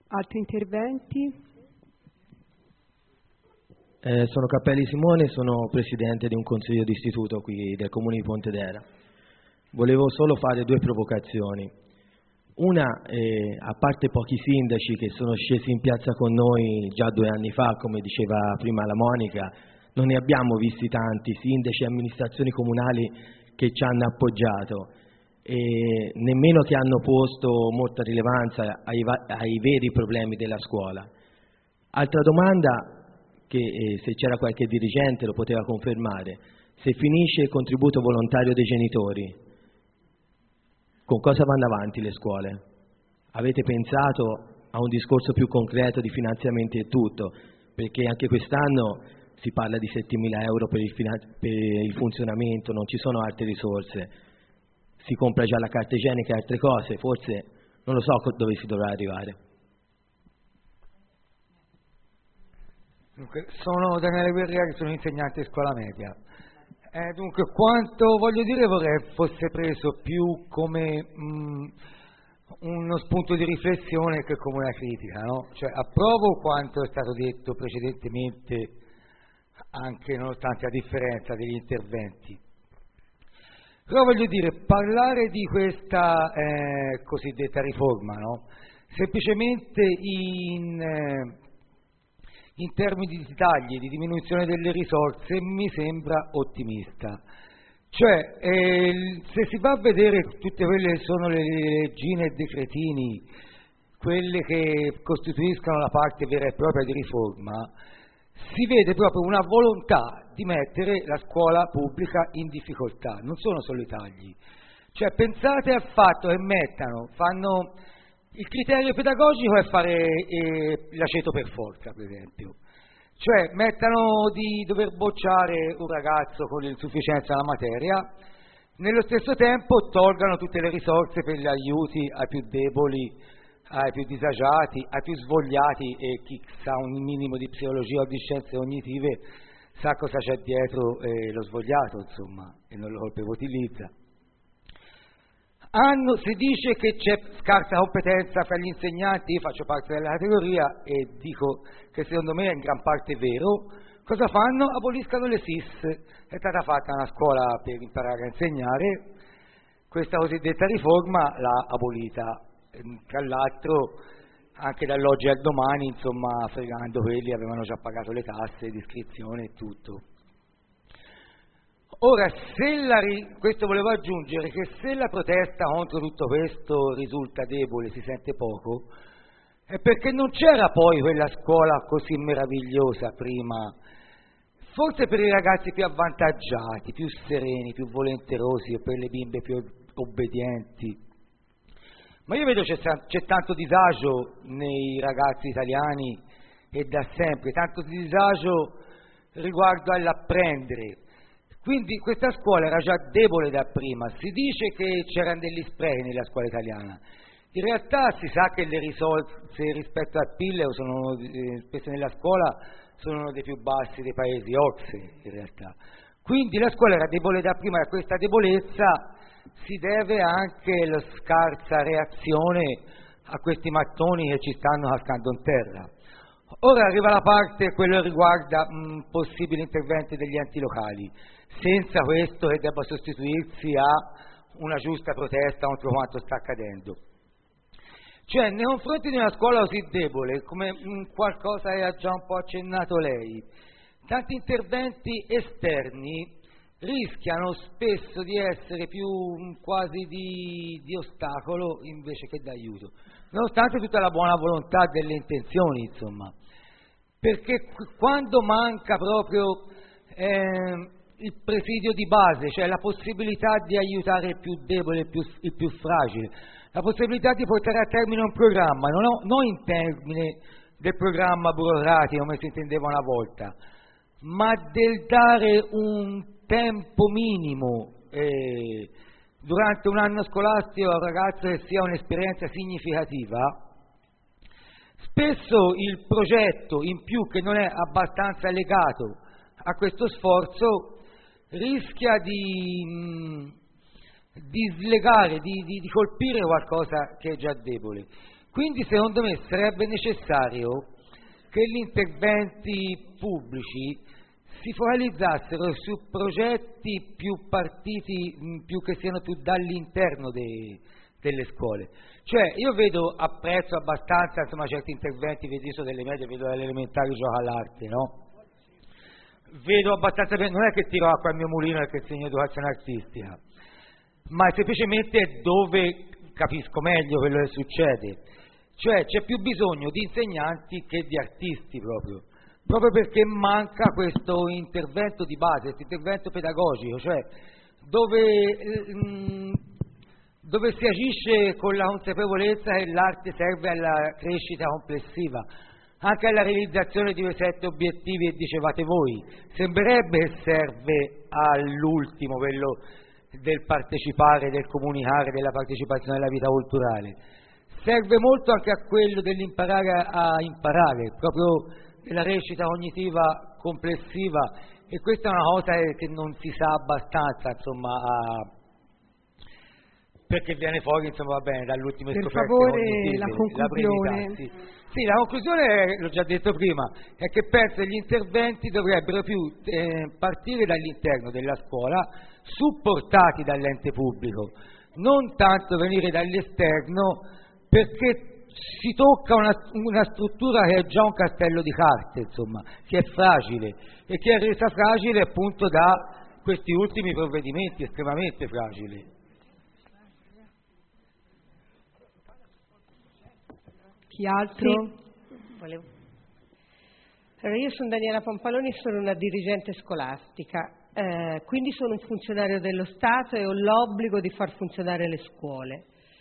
Altri interventi? Sono Cappelli Simone, sono presidente di un consiglio d'istituto qui del comune di Pontedera. Volevo solo fare due provocazioni. Una, a parte pochi sindaci che sono scesi in piazza con noi già 2 anni fa, come diceva prima la Monica, non ne abbiamo visti tanti sindaci e amministrazioni comunali che ci hanno appoggiato e nemmeno che hanno posto molta rilevanza ai veri problemi della scuola. Altra domanda, che se c'era qualche dirigente lo poteva confermare: se finisce il contributo volontario dei genitori, con cosa vanno avanti le scuole? Avete pensato a un discorso più concreto di finanziamenti e tutto? Perché anche quest'anno si parla di 7.000 euro per il funzionamento, non ci sono altre risorse, si compra già la carta igienica e altre cose, forse non lo so dove si dovrà arrivare. Dunque, sono Daniele Guerrieri, sono insegnante di scuola media. Dunque, quanto voglio dire vorrei fosse preso più come uno spunto di riflessione che come una critica, no? Cioè, approvo quanto è stato detto precedentemente, anche nonostante la differenza degli interventi. Però voglio dire, parlare di questa cosiddetta riforma, no? Semplicemente in termini di tagli, di diminuzione delle risorse, mi sembra ottimista. Cioè, se si va a vedere tutte quelle che sono le leggine e decretini, quelle che costituiscono la parte vera e propria di riforma, si vede proprio una volontà di mettere la scuola pubblica in difficoltà, non sono solo i tagli. Cioè, pensate al fatto che fanno il criterio pedagogico è fare l'aceto per forza, per esempio. Cioè, mettano di dover bocciare un ragazzo con l'insufficienza della materia, nello stesso tempo tolgano tutte le risorse per gli aiuti ai più deboli, ai più disagiati, ai più svogliati, e chi sa un minimo di psicologia o di scienze cognitive sa cosa c'è dietro lo svogliato, insomma, e non lo colpevolizza. Si dice che c'è scarsa competenza fra gli insegnanti, io faccio parte della categoria e dico che secondo me è in gran parte vero. Cosa fanno? Aboliscano le SIS. È stata fatta una scuola per imparare a insegnare, questa cosiddetta riforma l'ha abolita, tra l'altro anche dall'oggi al domani, insomma, fregando quelli avevano già pagato le tasse di iscrizione e tutto. Ora, questo volevo aggiungere, che se la protesta contro tutto questo risulta debole, si sente poco, è perché non c'era poi quella scuola così meravigliosa prima, forse per i ragazzi più avvantaggiati, più sereni, più volenterosi, o per le bimbe più obbedienti. Ma io vedo c'è tanto disagio nei ragazzi italiani, e da sempre, tanto disagio riguardo all'apprendere. Quindi questa scuola era già debole da prima. Si dice che c'erano degli sprechi nella scuola italiana. In realtà si sa che le risorse rispetto al PIL sono spese nella scuola sono uno dei più bassi dei paesi OCSE, in realtà. Quindi la scuola era debole da prima, e a questa debolezza si deve anche la scarsa reazione a questi mattoni che ci stanno cascando in terra. Ora arriva la parte, quello che riguarda possibili interventi degli enti locali, senza questo che debba sostituirsi a una giusta protesta contro quanto sta accadendo. Cioè, nei confronti di una scuola così debole, come qualcosa che ha già un po' accennato lei, tanti interventi esterni rischiano spesso di essere più quasi di ostacolo invece che d'aiuto, nonostante tutta la buona volontà delle intenzioni, insomma. Perché quando manca proprio il presidio di base, cioè la possibilità di aiutare il più debole, il più fragile, la possibilità di portare a termine un programma, non in termini del programma burocratico come si intendeva una volta, ma del dare un tempo minimo durante un anno scolastico a un ragazzo che sia un'esperienza significativa. Spesso il progetto in più, che non è abbastanza legato a questo sforzo, rischia di slegare, di colpire qualcosa che è già debole. Quindi secondo me sarebbe necessario che gli interventi pubblici si focalizzassero su progetti più partiti, più che siano più dall'interno delle scuole. Cioè io apprezzo abbastanza insomma certi interventi, vedi io delle medie, vedo dalle elementari gioca all'arte, no? Vedo abbastanza bene, non è che tiro acqua al mio mulino e che insegno educazione artistica, ma semplicemente è dove capisco meglio quello che succede. Cioè c'è più bisogno di insegnanti che di artisti proprio perché manca questo intervento di base, questo intervento pedagogico, cioè dove si agisce con la consapevolezza che l'arte serve alla crescita complessiva, anche alla realizzazione di quei 7 obiettivi che dicevate voi. Sembrerebbe che serve all'ultimo, quello del partecipare, del comunicare, della partecipazione alla vita culturale. Serve molto anche a quello dell'imparare a imparare, proprio della crescita cognitiva complessiva, e questa è una cosa che non si sa abbastanza, insomma, perché viene fuori, insomma, va bene, dall'ultimo per scoperte favore, cognitive, la conclusione. Sì, la conclusione, l'ho già detto prima, è che penso che gli interventi dovrebbero più partire dall'interno della scuola, supportati dall'ente pubblico, non tanto venire dall'esterno, perché si tocca una struttura che è già un castello di carte, insomma, che è fragile e che è resa fragile appunto da questi ultimi provvedimenti, estremamente fragili. Chi altro? Sì. Allora, io sono Daniela Pampaloni, sono una dirigente scolastica, quindi sono un funzionario dello Stato e ho l'obbligo di far funzionare le scuole.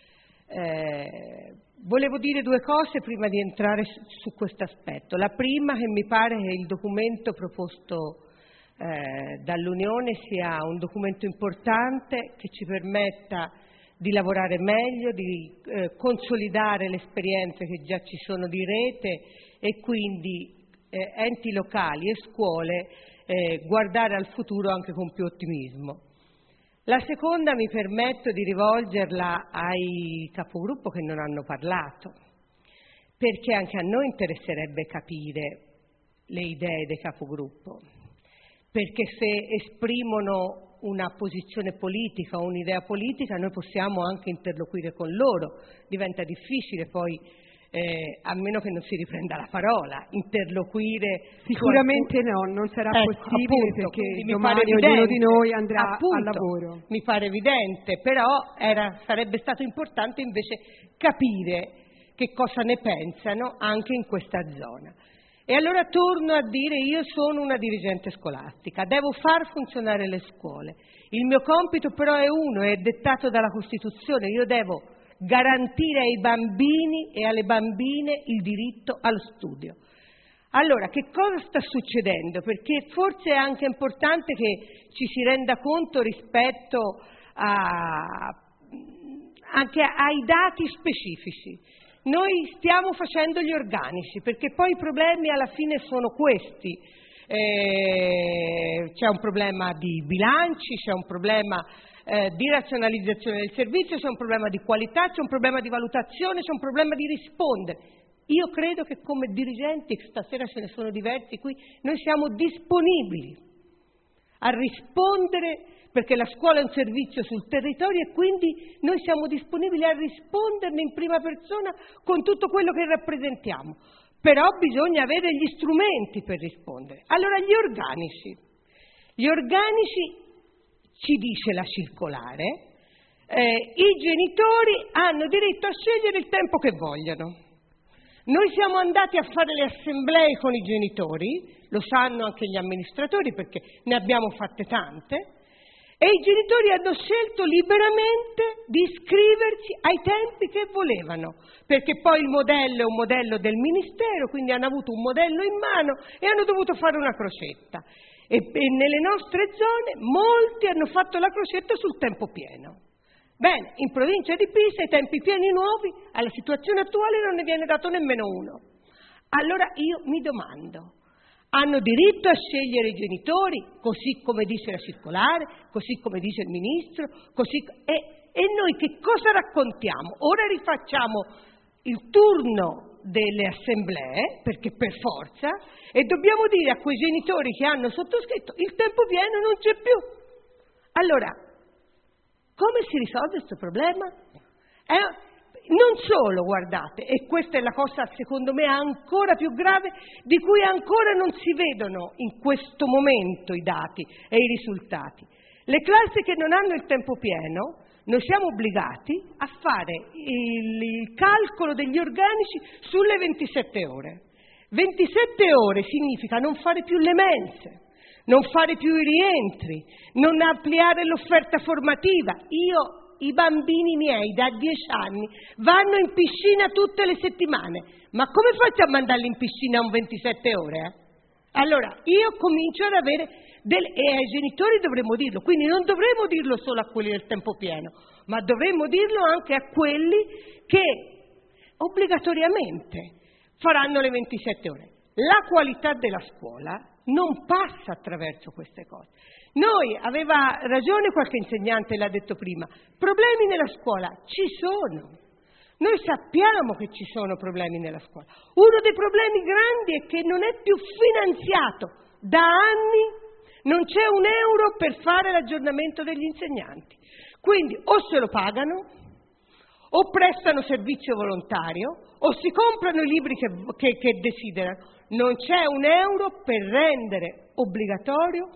Volevo dire 2 cose prima di entrare su questo aspetto. La prima, che mi pare che il documento proposto dall'Unione sia un documento importante che ci permetta di lavorare meglio, di consolidare le esperienze che già ci sono di rete e quindi enti locali e scuole guardare al futuro anche con più ottimismo. La seconda mi permetto di rivolgerla ai capogruppo che non hanno parlato, perché anche a noi interesserebbe capire le idee dei capogruppo, perché se esprimono una posizione politica o un'idea politica noi possiamo anche interloquire con loro. Diventa difficile poi, a meno che non si riprenda la parola, interloquire. Sicuramente non sarà possibile, appunto, perché domani ognuno di noi andrà appunto, al lavoro. Mi pare evidente, però sarebbe stato importante invece capire che cosa ne pensano anche in questa zona. E allora torno a dire, io sono una dirigente scolastica, devo far funzionare le scuole. Il mio compito però è uno, è dettato dalla Costituzione, io devo garantire ai bambini e alle bambine il diritto allo studio. Allora, che cosa sta succedendo? Perché forse è anche importante che ci si renda conto rispetto anche ai dati specifici. Noi stiamo facendo gli organici, perché poi i problemi alla fine sono questi. C'è un problema di bilanci, c'è un problema di razionalizzazione del servizio, c'è un problema di qualità, c'è un problema di valutazione, c'è un problema di rispondere. Io credo che come dirigenti, stasera ce ne sono diversi qui, noi siamo disponibili a rispondere, perché la scuola è un servizio sul territorio e quindi noi siamo disponibili a risponderne in prima persona con tutto quello che rappresentiamo. Però bisogna avere gli strumenti per rispondere. Allora gli organici ci dice la circolare, i genitori hanno diritto a scegliere il tempo che vogliono. Noi siamo andati a fare le assemblee con i genitori, lo sanno anche gli amministratori perché ne abbiamo fatte tante, e i genitori hanno scelto liberamente di iscriversi ai tempi che volevano, perché poi il modello è un modello del Ministero, quindi hanno avuto un modello in mano e hanno dovuto fare una crocetta. E nelle nostre zone molti hanno fatto la crocetta sul tempo pieno. Bene, in provincia di Pisa i tempi pieni nuovi, alla situazione attuale non ne viene dato nemmeno uno. Allora io mi domando, hanno diritto a scegliere i genitori, così come dice la circolare, così come dice il Ministro, e noi che cosa raccontiamo? Ora rifacciamo il turno delle assemblee, perché per forza, e dobbiamo dire a quei genitori che hanno sottoscritto il tempo pieno non c'è più. Allora, come si risolve questo problema? Non solo, guardate, e questa è la cosa secondo me ancora più grave, di cui ancora non si vedono in questo momento i dati e i risultati. Le classi che non hanno il tempo pieno, noi siamo obbligati a fare il calcolo degli organici sulle 27 ore. 27 ore significa non fare più le mense, non fare più i rientri, non ampliare l'offerta formativa. I bambini miei da 10 anni vanno in piscina tutte le settimane, ma come faccio a mandarli in piscina un 27 ore? Allora, io comincio ad avere e ai genitori dovremmo dirlo, quindi non dovremmo dirlo solo a quelli del tempo pieno, ma dovremmo dirlo anche a quelli che obbligatoriamente faranno le 27 ore. La qualità della scuola non passa attraverso queste cose. Aveva ragione qualche insegnante, l'ha detto prima, problemi nella scuola ci sono. Noi sappiamo che ci sono problemi nella scuola. Uno dei problemi grandi è che non è più finanziato da anni. Non c'è un euro per fare l'aggiornamento degli insegnanti. Quindi o se lo pagano, o prestano servizio volontario, o si comprano i libri che desiderano. Non c'è un euro per rendere obbligatorio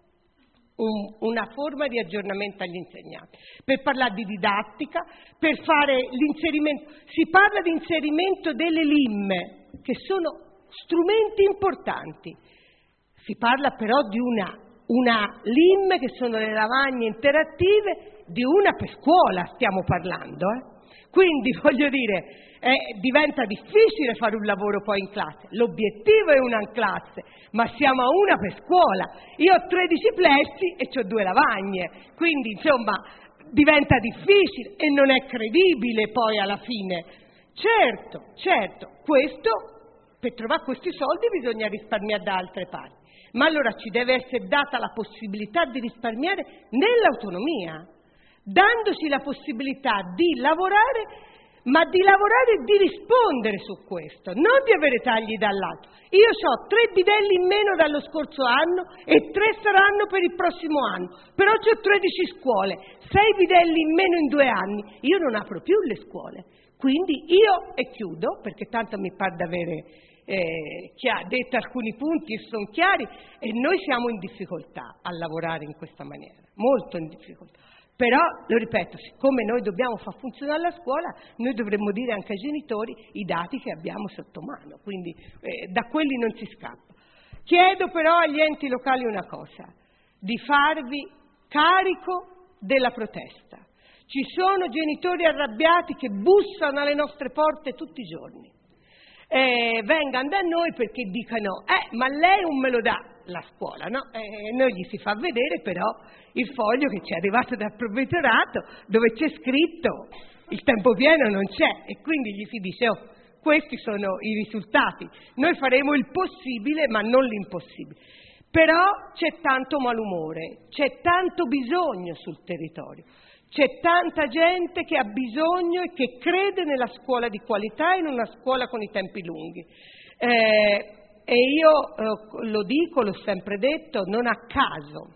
una forma di aggiornamento agli insegnanti. Per parlare di didattica, per fare l'inserimento. Si parla di inserimento delle LIM, che sono strumenti importanti. Si parla però di una LIM, che sono le lavagne interattive, di una per scuola stiamo parlando. Quindi voglio dire, diventa difficile fare un lavoro poi in classe. L'obiettivo è una in classe, ma siamo a una per scuola. Io ho 13 plessi e ho 2 lavagne, quindi insomma diventa difficile e non è credibile poi alla fine. Certo, questo, per trovare questi soldi bisogna risparmiare da altre parti. Ma allora ci deve essere data la possibilità di risparmiare nell'autonomia, dandoci la possibilità di lavorare, ma di lavorare e di rispondere su questo, non di avere tagli dall'alto. Io ho 3 bidelli in meno dallo scorso anno e 3 saranno per il prossimo anno, però ho 13 scuole, 6 bidelli in meno in 2 anni, io non apro più le scuole. Quindi io, e chiudo, perché tanto mi pare di avere detto alcuni punti e sono chiari, e noi siamo in difficoltà a lavorare in questa maniera, molto in difficoltà. Però, lo ripeto, siccome noi dobbiamo far funzionare la scuola, noi dovremmo dire anche ai genitori i dati che abbiamo sotto mano, quindi da quelli non si scappa. Chiedo però agli enti locali una cosa, di farvi carico della protesta. Ci sono genitori arrabbiati che bussano alle nostre porte tutti i giorni. Vengano da noi perché dicano ma lei non me lo dà la scuola, no? Noi gli si fa vedere però il foglio che ci è arrivato dal provveditorato dove c'è scritto il tempo pieno non c'è, e quindi gli si dice questi sono i risultati, noi faremo il possibile ma non l'impossibile. Però c'è tanto malumore, c'è tanto bisogno sul territorio. C'è tanta gente che ha bisogno e che crede nella scuola di qualità e in una scuola con i tempi lunghi. E io lo dico, l'ho sempre detto, non a caso,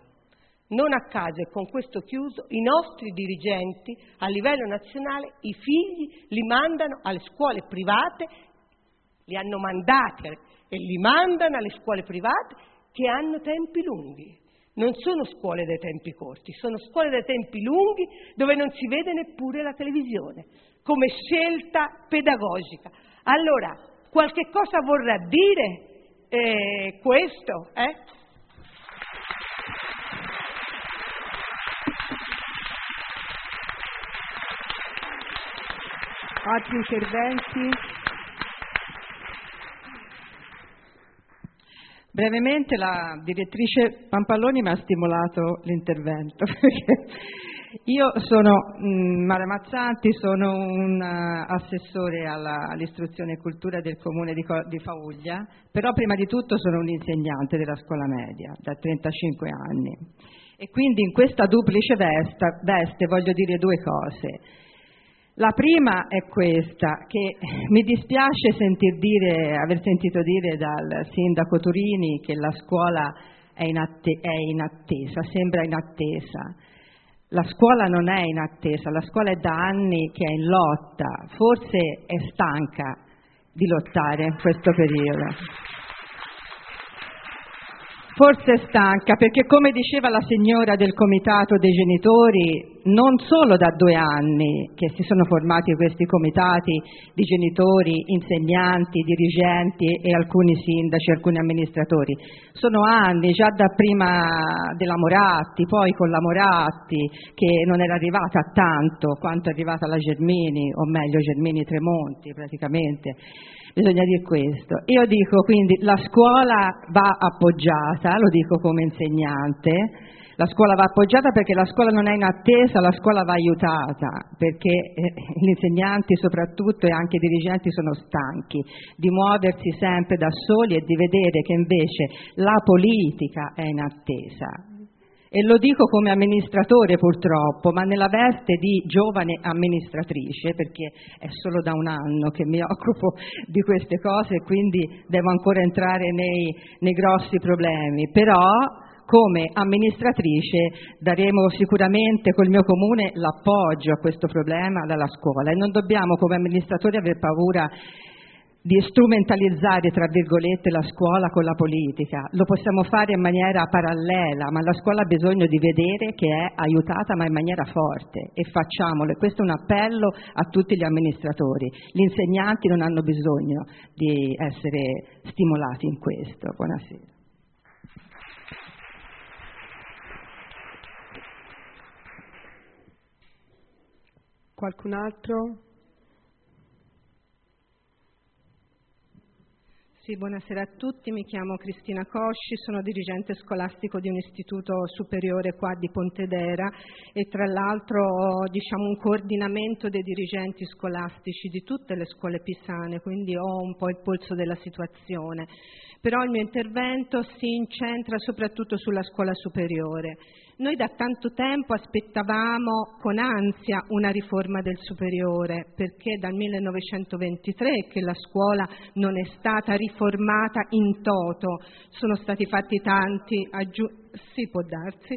e con questo chiuso, i nostri dirigenti a livello nazionale i figli li mandano alle scuole private, li hanno mandati e li mandano alle scuole private che hanno tempi lunghi. Non sono scuole dai tempi corti, sono scuole dai tempi lunghi dove non si vede neppure la televisione, come scelta pedagogica. Allora, qualche cosa vorrà dire questo? Altri interventi? Brevemente la direttrice Pampalloni mi ha stimolato l'intervento, perché io sono Mara Mazzanti, sono un assessore all'istruzione e cultura del comune di Fauglia, però prima di tutto sono un insegnante della scuola media da 35 anni e quindi in questa duplice veste voglio dire 2 cose. La prima è questa, che mi dispiace aver sentito dire dal sindaco Turini che la scuola è in attesa, sembra in attesa. La scuola non è in attesa, la scuola è da anni che è in lotta, forse è stanca di lottare in questo periodo. Forse è stanca perché, come diceva la signora del comitato dei genitori, non solo da 2 anni che si sono formati questi comitati di genitori, insegnanti, dirigenti e alcuni sindaci, alcuni amministratori, sono anni, già da prima della Moratti, poi con la Moratti che non era arrivata a tanto quanto è arrivata la Gelmini, o meglio Gelmini-Tremonti praticamente. Bisogna dire questo. Io dico quindi la scuola va appoggiata, lo dico come insegnante, la scuola va appoggiata perché la scuola non è in attesa, la scuola va aiutata, perché gli insegnanti soprattutto e anche i dirigenti sono stanchi di muoversi sempre da soli e di vedere che invece la politica è in attesa. E lo dico come amministratore purtroppo, ma nella veste di giovane amministratrice, perché è solo da 1 anno che mi occupo di queste cose e quindi devo ancora entrare nei grossi problemi, però come amministratrice daremo sicuramente col mio comune l'appoggio a questo problema dalla scuola e non dobbiamo come amministratori aver paura di strumentalizzare, tra virgolette, la scuola con la politica. Lo possiamo fare in maniera parallela, ma la scuola ha bisogno di vedere che è aiutata, ma in maniera forte, e facciamolo. Questo è un appello a tutti gli amministratori. Gli insegnanti non hanno bisogno di essere stimolati in questo. Buonasera. Qualcun altro? Sì, buonasera a tutti, mi chiamo Cristina Cosci, sono dirigente scolastico di un istituto superiore qua di Pontedera e tra l'altro ho un coordinamento dei dirigenti scolastici di tutte le scuole pisane, quindi ho un po' il polso della situazione. Però il mio intervento si incentra soprattutto sulla scuola superiore. Noi da tanto tempo aspettavamo con ansia una riforma del superiore, perché dal 1923 che la scuola non è stata riformata in toto, sono stati fatti tanti sì, può darsi,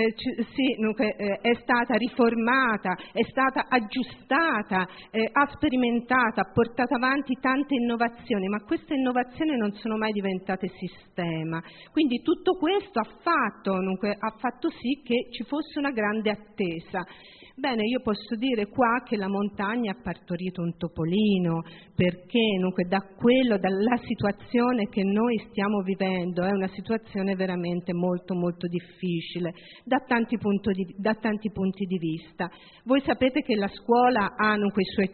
è stata riformata, è stata aggiustata, ha sperimentato, ha portato avanti tante innovazioni, ma queste innovazioni non sono mai diventate sistema. Quindi tutto questo ha fatto sì che ci fosse una grande attesa. Bene, io posso dire qua che la montagna ha partorito un topolino, perché dalla situazione che noi stiamo vivendo è una situazione veramente molto molto difficile da tanti punti di vista. Voi sapete che la scuola ha i suoi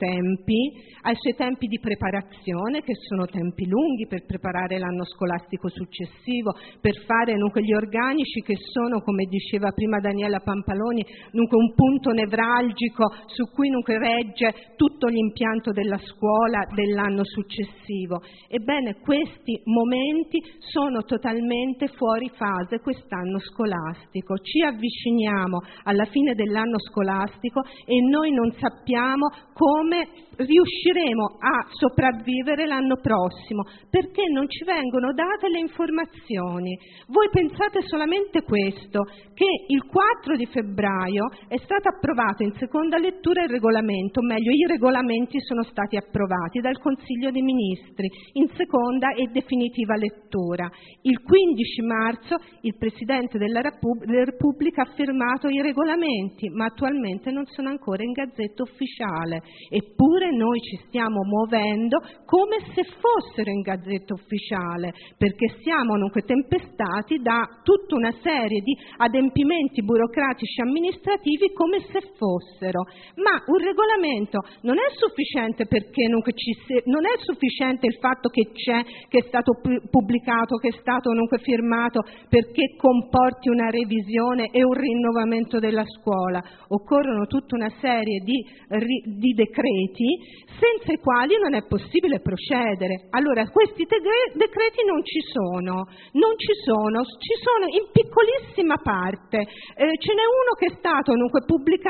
tempi di preparazione, che sono tempi lunghi per preparare l'anno scolastico successivo, per fare gli organici che sono, come diceva prima Daniela Pampaloni, un punto nevralgico su cui regge tutto l'impianto della scuola dell'anno successivo. Ebbene, questi momenti sono totalmente fuori fase quest'anno scolastico. Ci avviciniamo alla fine dell'anno scolastico e noi non sappiamo come riusciremo a sopravvivere l'anno prossimo, perché non ci vengono date le informazioni. Voi pensate solamente questo, che il 4 di febbraio è stato approvato in seconda lettura il regolamento, o meglio i regolamenti sono stati approvati dal Consiglio dei Ministri in seconda e definitiva lettura. Il 15 marzo il Presidente della Repubblica ha firmato i regolamenti, ma attualmente non sono ancora in Gazzetta Ufficiale, eppure noi ci stiamo muovendo come se fossero in Gazzetta Ufficiale, perché siamo tempestati da tutta una serie di adempimenti burocratici amministrativi come se fossero. Ma un regolamento non è sufficiente, perché non è sufficiente il fatto che c'è, che è stato pubblicato, che è stato firmato, perché comporti una revisione e un rinnovamento della scuola. Occorrono tutta una serie di decreti senza i quali non è possibile procedere. Allora, questi decreti non ci sono, ci sono in piccolissima parte. Ce n'è uno che è stato pubblicato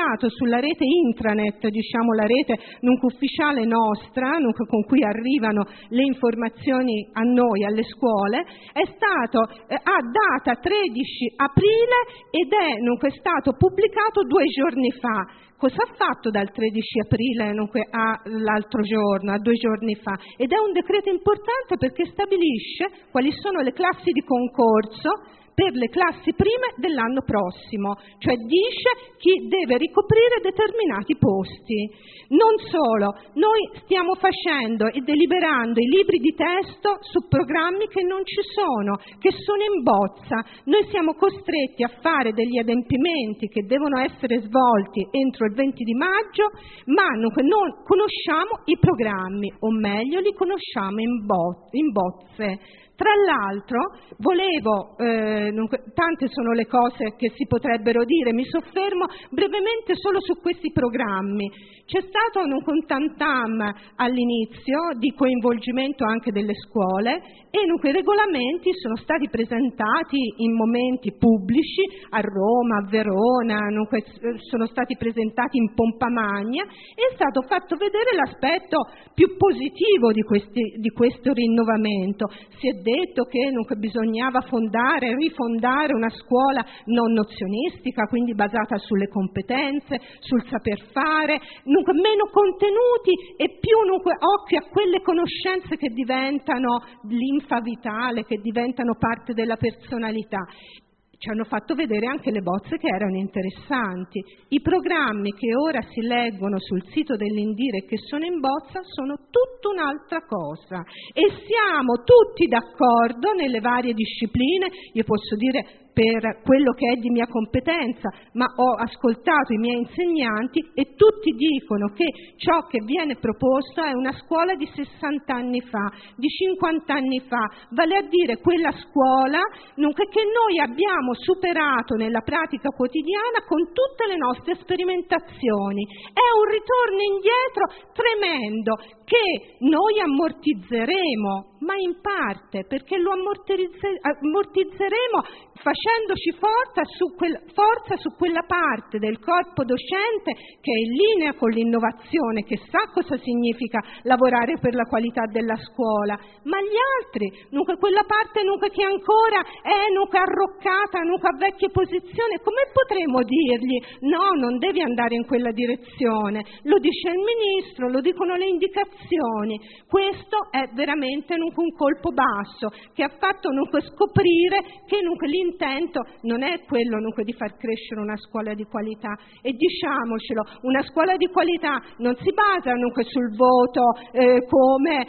pubblicato sulla rete intranet, diciamo la rete ufficiale nostra, con cui arrivano le informazioni a noi, alle scuole, è stato a data 13 aprile ed è stato pubblicato 2 giorni fa. Cosa ha fatto dal 13 aprile all'altro giorno, a 2 giorni fa? Ed è un decreto importante perché stabilisce quali sono le classi di concorso per le classi prime dell'anno prossimo, cioè dice chi deve ricoprire determinati posti. Non solo, noi stiamo facendo e deliberando i libri di testo su programmi che non ci sono, che sono in bozza. Noi siamo costretti a fare degli adempimenti che devono essere svolti entro il 20 di maggio, ma non conosciamo i programmi, o meglio li conosciamo in bozze. Tra l'altro, tante sono le cose che si potrebbero dire, mi soffermo brevemente solo su questi programmi. C'è stato un tam-tam all'inizio di coinvolgimento anche delle scuole e i regolamenti sono stati presentati in momenti pubblici a Roma, a Verona, sono stati presentati in pompa magna e è stato fatto vedere l'aspetto più positivo di questo rinnovamento. Si è detto che bisognava rifondare una scuola non nozionistica, quindi basata sulle competenze, sul saper fare, meno contenuti e più occhio a quelle conoscenze che diventano linfa vitale, che diventano parte della personalità. Ci hanno fatto vedere anche le bozze che erano interessanti. I programmi che ora si leggono sul sito dell'Indire e che sono in bozza sono tutta un'altra cosa e siamo tutti d'accordo nelle varie discipline. Io posso dire per quello che è di mia competenza, ma ho ascoltato i miei insegnanti e tutti dicono che ciò che viene proposto è una scuola di 60 anni fa, di 50 anni fa, vale a dire quella scuola che noi abbiamo superato nella pratica quotidiana con tutte le nostre sperimentazioni. È un ritorno indietro tremendo che noi ammortizzeremo, ma in parte, perché lo ammortizzeremo facendoci forza su quella parte del corpo docente che è in linea con l'innovazione, che sa cosa significa lavorare per la qualità della scuola, ma gli altri, quella parte che ancora è arroccata, a vecchie posizioni, come potremo dirgli no, non devi andare in quella direzione? Lo dice il ministro, lo dicono le indicazioni. Questo è veramente un colpo basso che ha fatto scoprire che l'intento non è quello di far crescere una scuola di qualità, e diciamocelo, una scuola di qualità non si basa sul voto come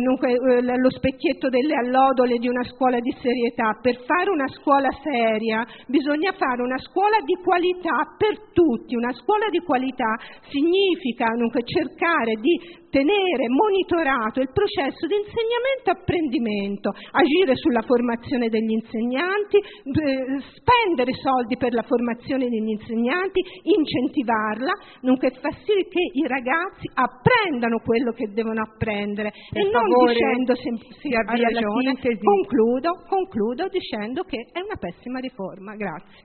lo specchietto delle allodole di una scuola di serietà. Per fare una scuola seria bisogna fare una scuola di qualità per tutti. Una scuola di qualità significa cercare di tenere monitorato il processo di insegnamento-apprendimento, agire sulla formazione degli insegnanti, spendere soldi per la formazione degli insegnanti, incentivarla, far sì che i ragazzi apprendano quello che devono apprendere e non dicendo sì, ha ragione. Concludo dicendo che è una pessima riforma. Grazie.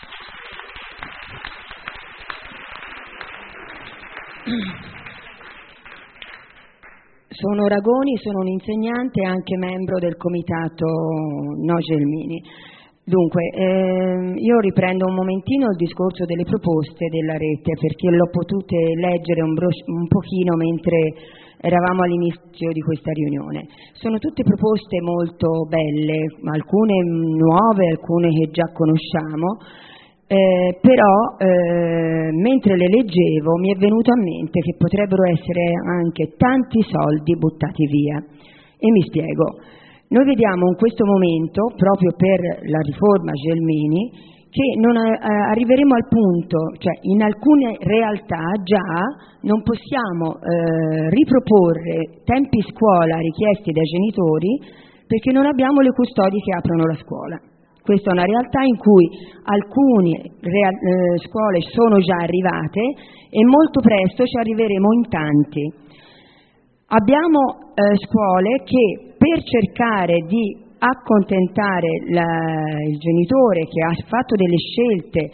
Sono Ragoni, sono un insegnante e anche membro del comitato No Gelmini. Dunque, io riprendo un momentino il discorso delle proposte della rete, perché l'ho potute leggere un pochino mentre eravamo all'inizio di questa riunione. Sono tutte proposte molto belle, alcune nuove, alcune che già conosciamo. Però mentre le leggevo mi è venuto a mente che potrebbero essere anche tanti soldi buttati via, e mi spiego. Noi vediamo in questo momento, proprio per la riforma Gelmini, che non arriveremo al punto, cioè in alcune realtà già non possiamo riproporre tempi scuola richiesti dai genitori perché non abbiamo le custodi che aprono la scuola. Questa è una realtà in cui alcune scuole sono già arrivate e molto presto ci arriveremo in tanti. Abbiamo scuole che per cercare di accontentare il genitore che ha fatto delle scelte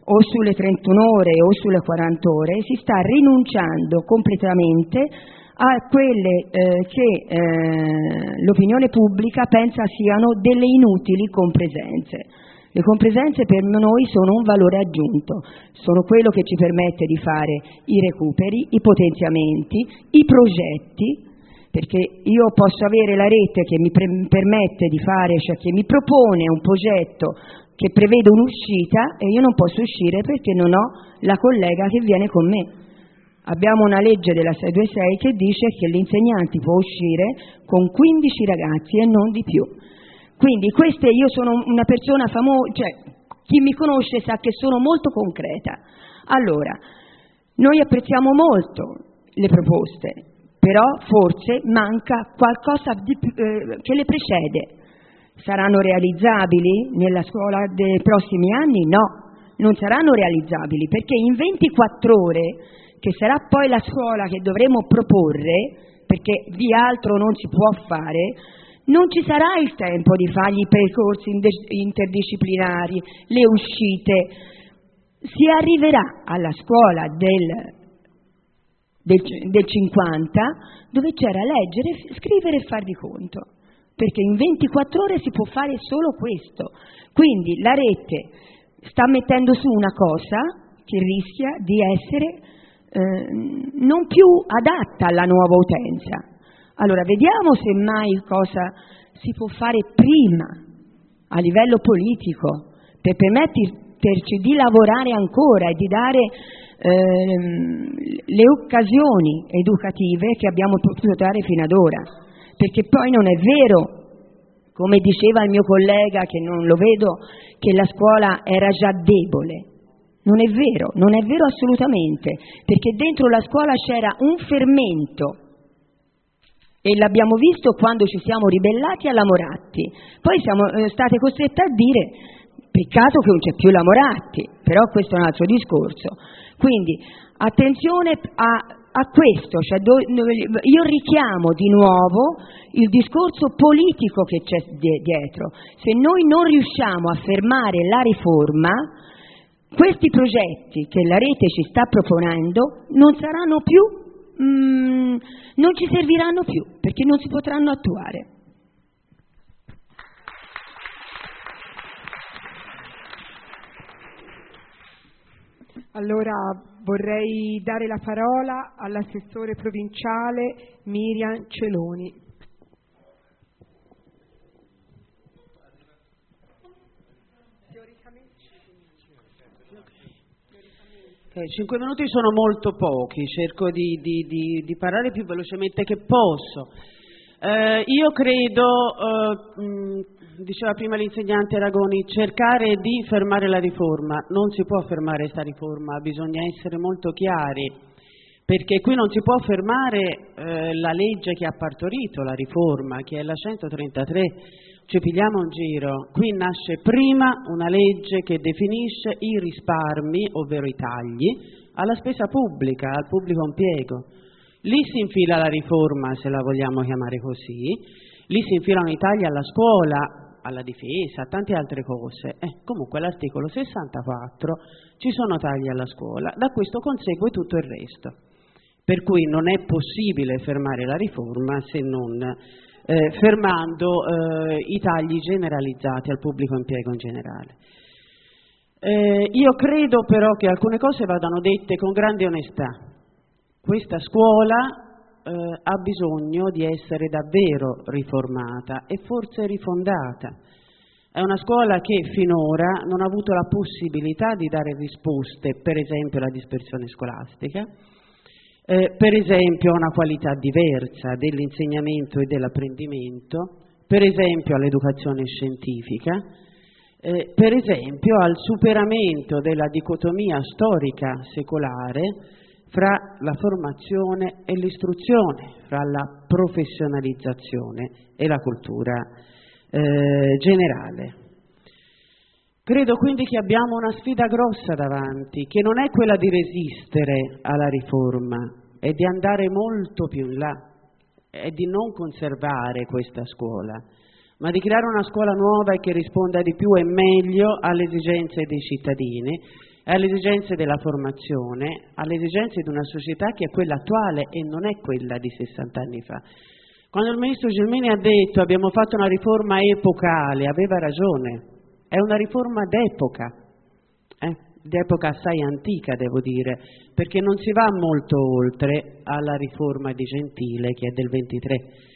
o sulle 31 ore o sulle 40 ore, si sta rinunciando completamente a quelle che l'opinione pubblica pensa siano delle inutili compresenze. Le compresenze per noi sono un valore aggiunto, sono quello che ci permette di fare i recuperi, i potenziamenti, i progetti, perché io posso avere la rete che mi permette di fare, cioè che mi propone un progetto che prevede un'uscita e io non posso uscire perché non ho la collega che viene con me. Abbiamo una legge della 626 che dice che l'insegnante può uscire con 15 ragazzi e non di più. Quindi io sono una persona famosa, cioè chi mi conosce sa che sono molto concreta. Allora, noi apprezziamo molto le proposte, però forse manca qualcosa che le precede. Saranno realizzabili nella scuola dei prossimi anni? No, non saranno realizzabili, perché in 24 ore, che sarà poi la scuola che dovremo proporre, perché di altro non si può fare, non ci sarà il tempo di fare i percorsi interdisciplinari, le uscite. Si arriverà alla scuola del 50, dove c'era leggere, scrivere e far di conto, perché in 24 ore si può fare solo questo. Quindi la rete sta mettendo su una cosa che rischia di essere non più adatta alla nuova utenza. Allora, vediamo semmai cosa si può fare prima a livello politico per permetterci di lavorare ancora e di dare le occasioni educative che abbiamo potuto dare fino ad ora. Perché poi non è vero, come diceva il mio collega, che non lo vedo, che la scuola era già debole. Non è vero assolutamente, perché dentro la scuola c'era un fermento. E l'abbiamo visto quando ci siamo ribellati alla Moratti. Poi siamo state costrette a dire peccato che non c'è più la Moratti, però questo è un altro discorso. Quindi attenzione a questo, cioè io richiamo di nuovo il discorso politico che c'è dietro. Se noi non riusciamo a fermare la riforma, questi progetti che la rete ci sta proponendo non saranno più non ci serviranno più, perché non si potranno attuare. Allora vorrei dare la parola all'assessore provinciale Miriam Celoni. 5 minuti sono molto pochi, cerco di parlare più velocemente che posso. Io credo, diceva prima l'insegnante Ragoni, cercare di fermare la riforma. Non si può fermare questa riforma, bisogna essere molto chiari, perché qui non si può fermare la legge che ha partorito la riforma, che è la 133. Ci pigliamo un giro, qui nasce prima una legge che definisce i risparmi, ovvero i tagli, alla spesa pubblica, al pubblico impiego. Lì si infila la riforma, se la vogliamo chiamare così, lì si infilano i tagli alla scuola, alla difesa, a tante altre cose. Comunque l'articolo 64 ci sono tagli alla scuola, da questo consegue tutto il resto. Per cui non è possibile fermare la riforma se non fermando i tagli generalizzati al pubblico impiego in generale. Io credo però che alcune cose vadano dette con grande onestà. Questa scuola ha bisogno di essere davvero riformata e forse rifondata. È una scuola che finora non ha avuto la possibilità di dare risposte, per esempio alla dispersione scolastica, per esempio a una qualità diversa dell'insegnamento e dell'apprendimento, per esempio all'educazione scientifica, per esempio al superamento della dicotomia storica secolare fra la formazione e l'istruzione, fra la professionalizzazione e la cultura generale. Credo quindi che abbiamo una sfida grossa davanti, che non è quella di resistere alla riforma, è di andare molto più in là, è di non conservare questa scuola, ma di creare una scuola nuova e che risponda di più e meglio alle esigenze dei cittadini, alle esigenze della formazione, alle esigenze di una società che è quella attuale e non è quella di 60 anni fa. Quando il ministro Gelmini ha detto abbiamo fatto una riforma epocale, aveva ragione, è una riforma d'epoca assai antica, devo dire, perché non si va molto oltre alla riforma di Gentile che è del 23.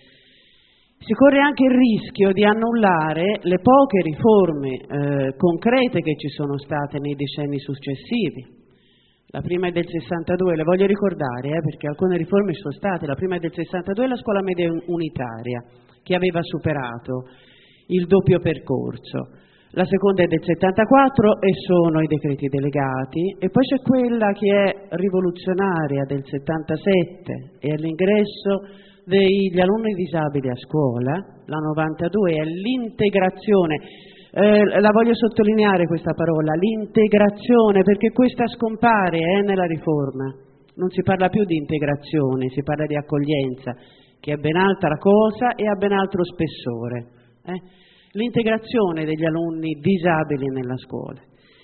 Si corre anche il rischio di annullare le poche riforme concrete che ci sono state nei decenni successivi. La prima è del 62, le voglio ricordare perché alcune riforme ci sono state. La prima è del 62, la scuola media unitaria, che aveva superato il doppio percorso. La seconda è del 74 e sono i decreti delegati, e poi c'è quella che è rivoluzionaria del 77 e l'ingresso degli alunni disabili a scuola. La 92 è l'integrazione, la voglio sottolineare questa parola, l'integrazione, perché questa scompare nella riforma. Non si parla più di integrazione, si parla di accoglienza, che è ben altra cosa e ha ben altro spessore. L'integrazione degli alunni disabili nella scuola.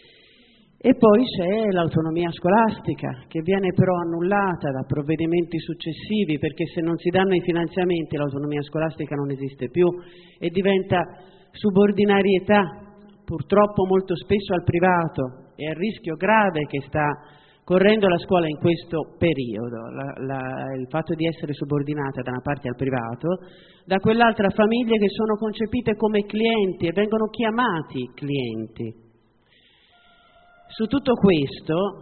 E poi c'è l'autonomia scolastica, che viene però annullata da provvedimenti successivi, perché se non si danno i finanziamenti l'autonomia scolastica non esiste più e diventa subordinarietà, purtroppo molto spesso al privato, e al rischio grave che sta correndo la scuola in questo periodo, il fatto di essere subordinata da una parte al privato, da quell'altra a famiglie che sono concepite come clienti e vengono chiamati clienti. Su tutto questo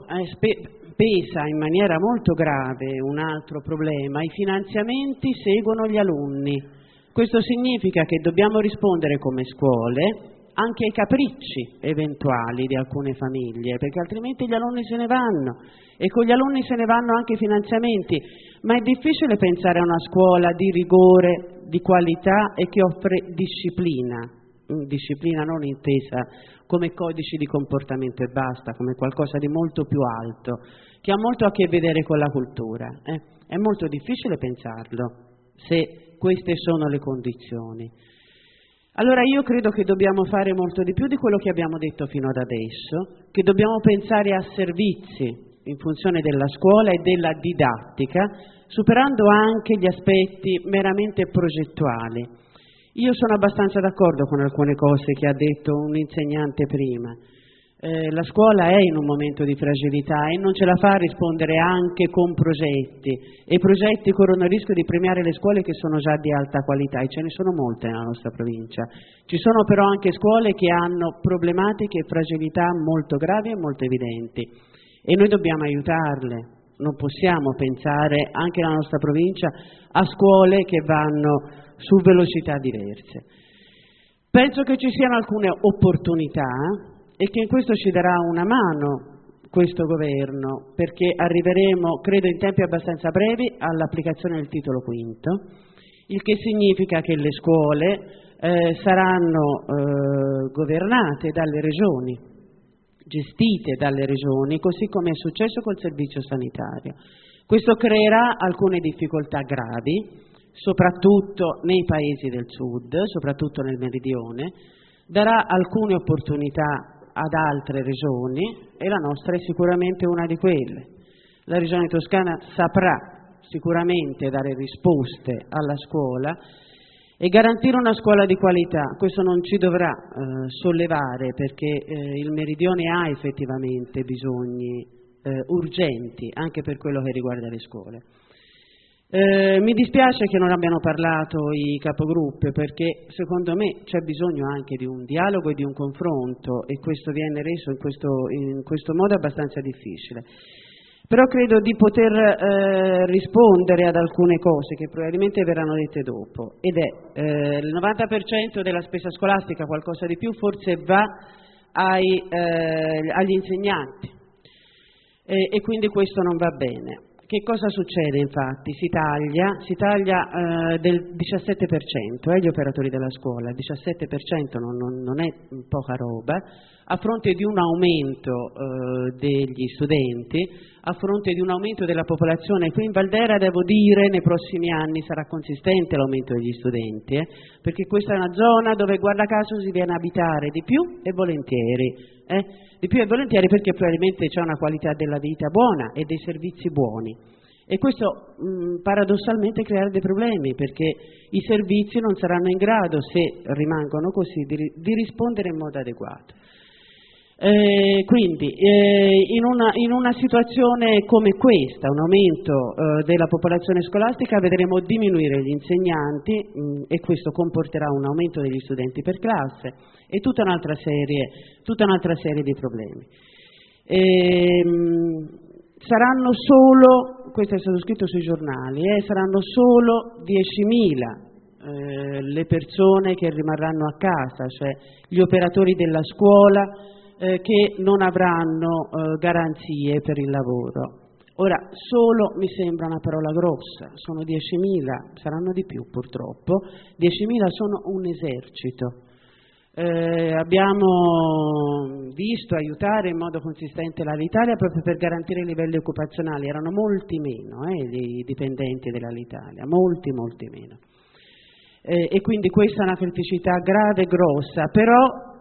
pesa in maniera molto grave un altro problema: i finanziamenti seguono gli alunni. Questo significa che dobbiamo rispondere come scuole anche ai capricci eventuali di alcune famiglie, perché altrimenti gli alunni se ne vanno e con gli alunni se ne vanno anche i finanziamenti. Ma è difficile pensare a una scuola di rigore, di qualità e che offre disciplina non intesa come codici di comportamento e basta, come qualcosa di molto più alto, che ha molto a che vedere con la cultura. È molto difficile pensarlo se queste sono le condizioni. Allora io credo che dobbiamo fare molto di più di quello che abbiamo detto fino ad adesso, che dobbiamo pensare a servizi in funzione della scuola e della didattica, superando anche gli aspetti meramente progettuali. Io sono abbastanza d'accordo con alcune cose che ha detto un insegnante prima. La scuola è in un momento di fragilità e non ce la fa a rispondere anche con progetti, e i progetti corrono il rischio di premiare le scuole che sono già di alta qualità, e ce ne sono molte nella nostra provincia. Ci sono però anche scuole che hanno problematiche e fragilità molto gravi e molto evidenti, e noi dobbiamo aiutarle. Non possiamo pensare anche nella nostra provincia a scuole che vanno su velocità diverse. Penso che ci siano alcune opportunità e che in questo ci darà una mano questo governo, perché arriveremo, credo in tempi abbastanza brevi, all'applicazione del titolo quinto, il che significa che le scuole saranno governate dalle regioni, gestite dalle regioni, così come è successo col servizio sanitario. Questo creerà alcune difficoltà gravi, soprattutto nei paesi del sud, soprattutto nel meridione, darà alcune opportunità ad altre regioni e la nostra è sicuramente una di quelle. La regione toscana saprà sicuramente dare risposte alla scuola e garantire una scuola di qualità. Questo non ci dovrà sollevare, perché il meridione ha effettivamente bisogni urgenti anche per quello che riguarda le scuole. Mi dispiace che non abbiano parlato i capogruppi, perché secondo me c'è bisogno anche di un dialogo e di un confronto, e questo viene reso in questo modo abbastanza difficile. Però credo di poter rispondere ad alcune cose che probabilmente verranno dette dopo, ed è il 90% della spesa scolastica, qualcosa di più, forse va agli insegnanti, e quindi questo non va bene. Che cosa succede infatti? Si taglia del 17% gli operatori della scuola, il 17% non è poca roba, a fronte di un aumento degli studenti, a fronte di un aumento della popolazione. Qui in Valdera, devo dire, nei prossimi anni sarà consistente l'aumento degli studenti, perché questa è una zona dove, guarda caso, si viene a abitare di più e volentieri, di più e volentieri perché probabilmente c'è una qualità della vita buona e dei servizi buoni. E questo paradossalmente creare dei problemi, perché i servizi non saranno in grado, se rimangono così, di rispondere in modo adeguato. Quindi in una situazione come questa, un aumento della popolazione scolastica, vedremo diminuire gli insegnanti e questo comporterà un aumento degli studenti per classe e tutta un'altra serie di problemi. Saranno solo, questo è stato scritto sui giornali, saranno solo 10.000 le persone che rimarranno a casa, cioè gli operatori della scuola che non avranno garanzie per il lavoro. Ora, solo mi sembra una parola grossa, sono 10.000, saranno di più purtroppo, 10.000 sono un esercito. Abbiamo visto aiutare in modo consistente l'Alitalia proprio per garantire i livelli occupazionali, erano molti meno i dipendenti dell'Alitalia, molti meno. E quindi questa è una criticità grave e grossa, però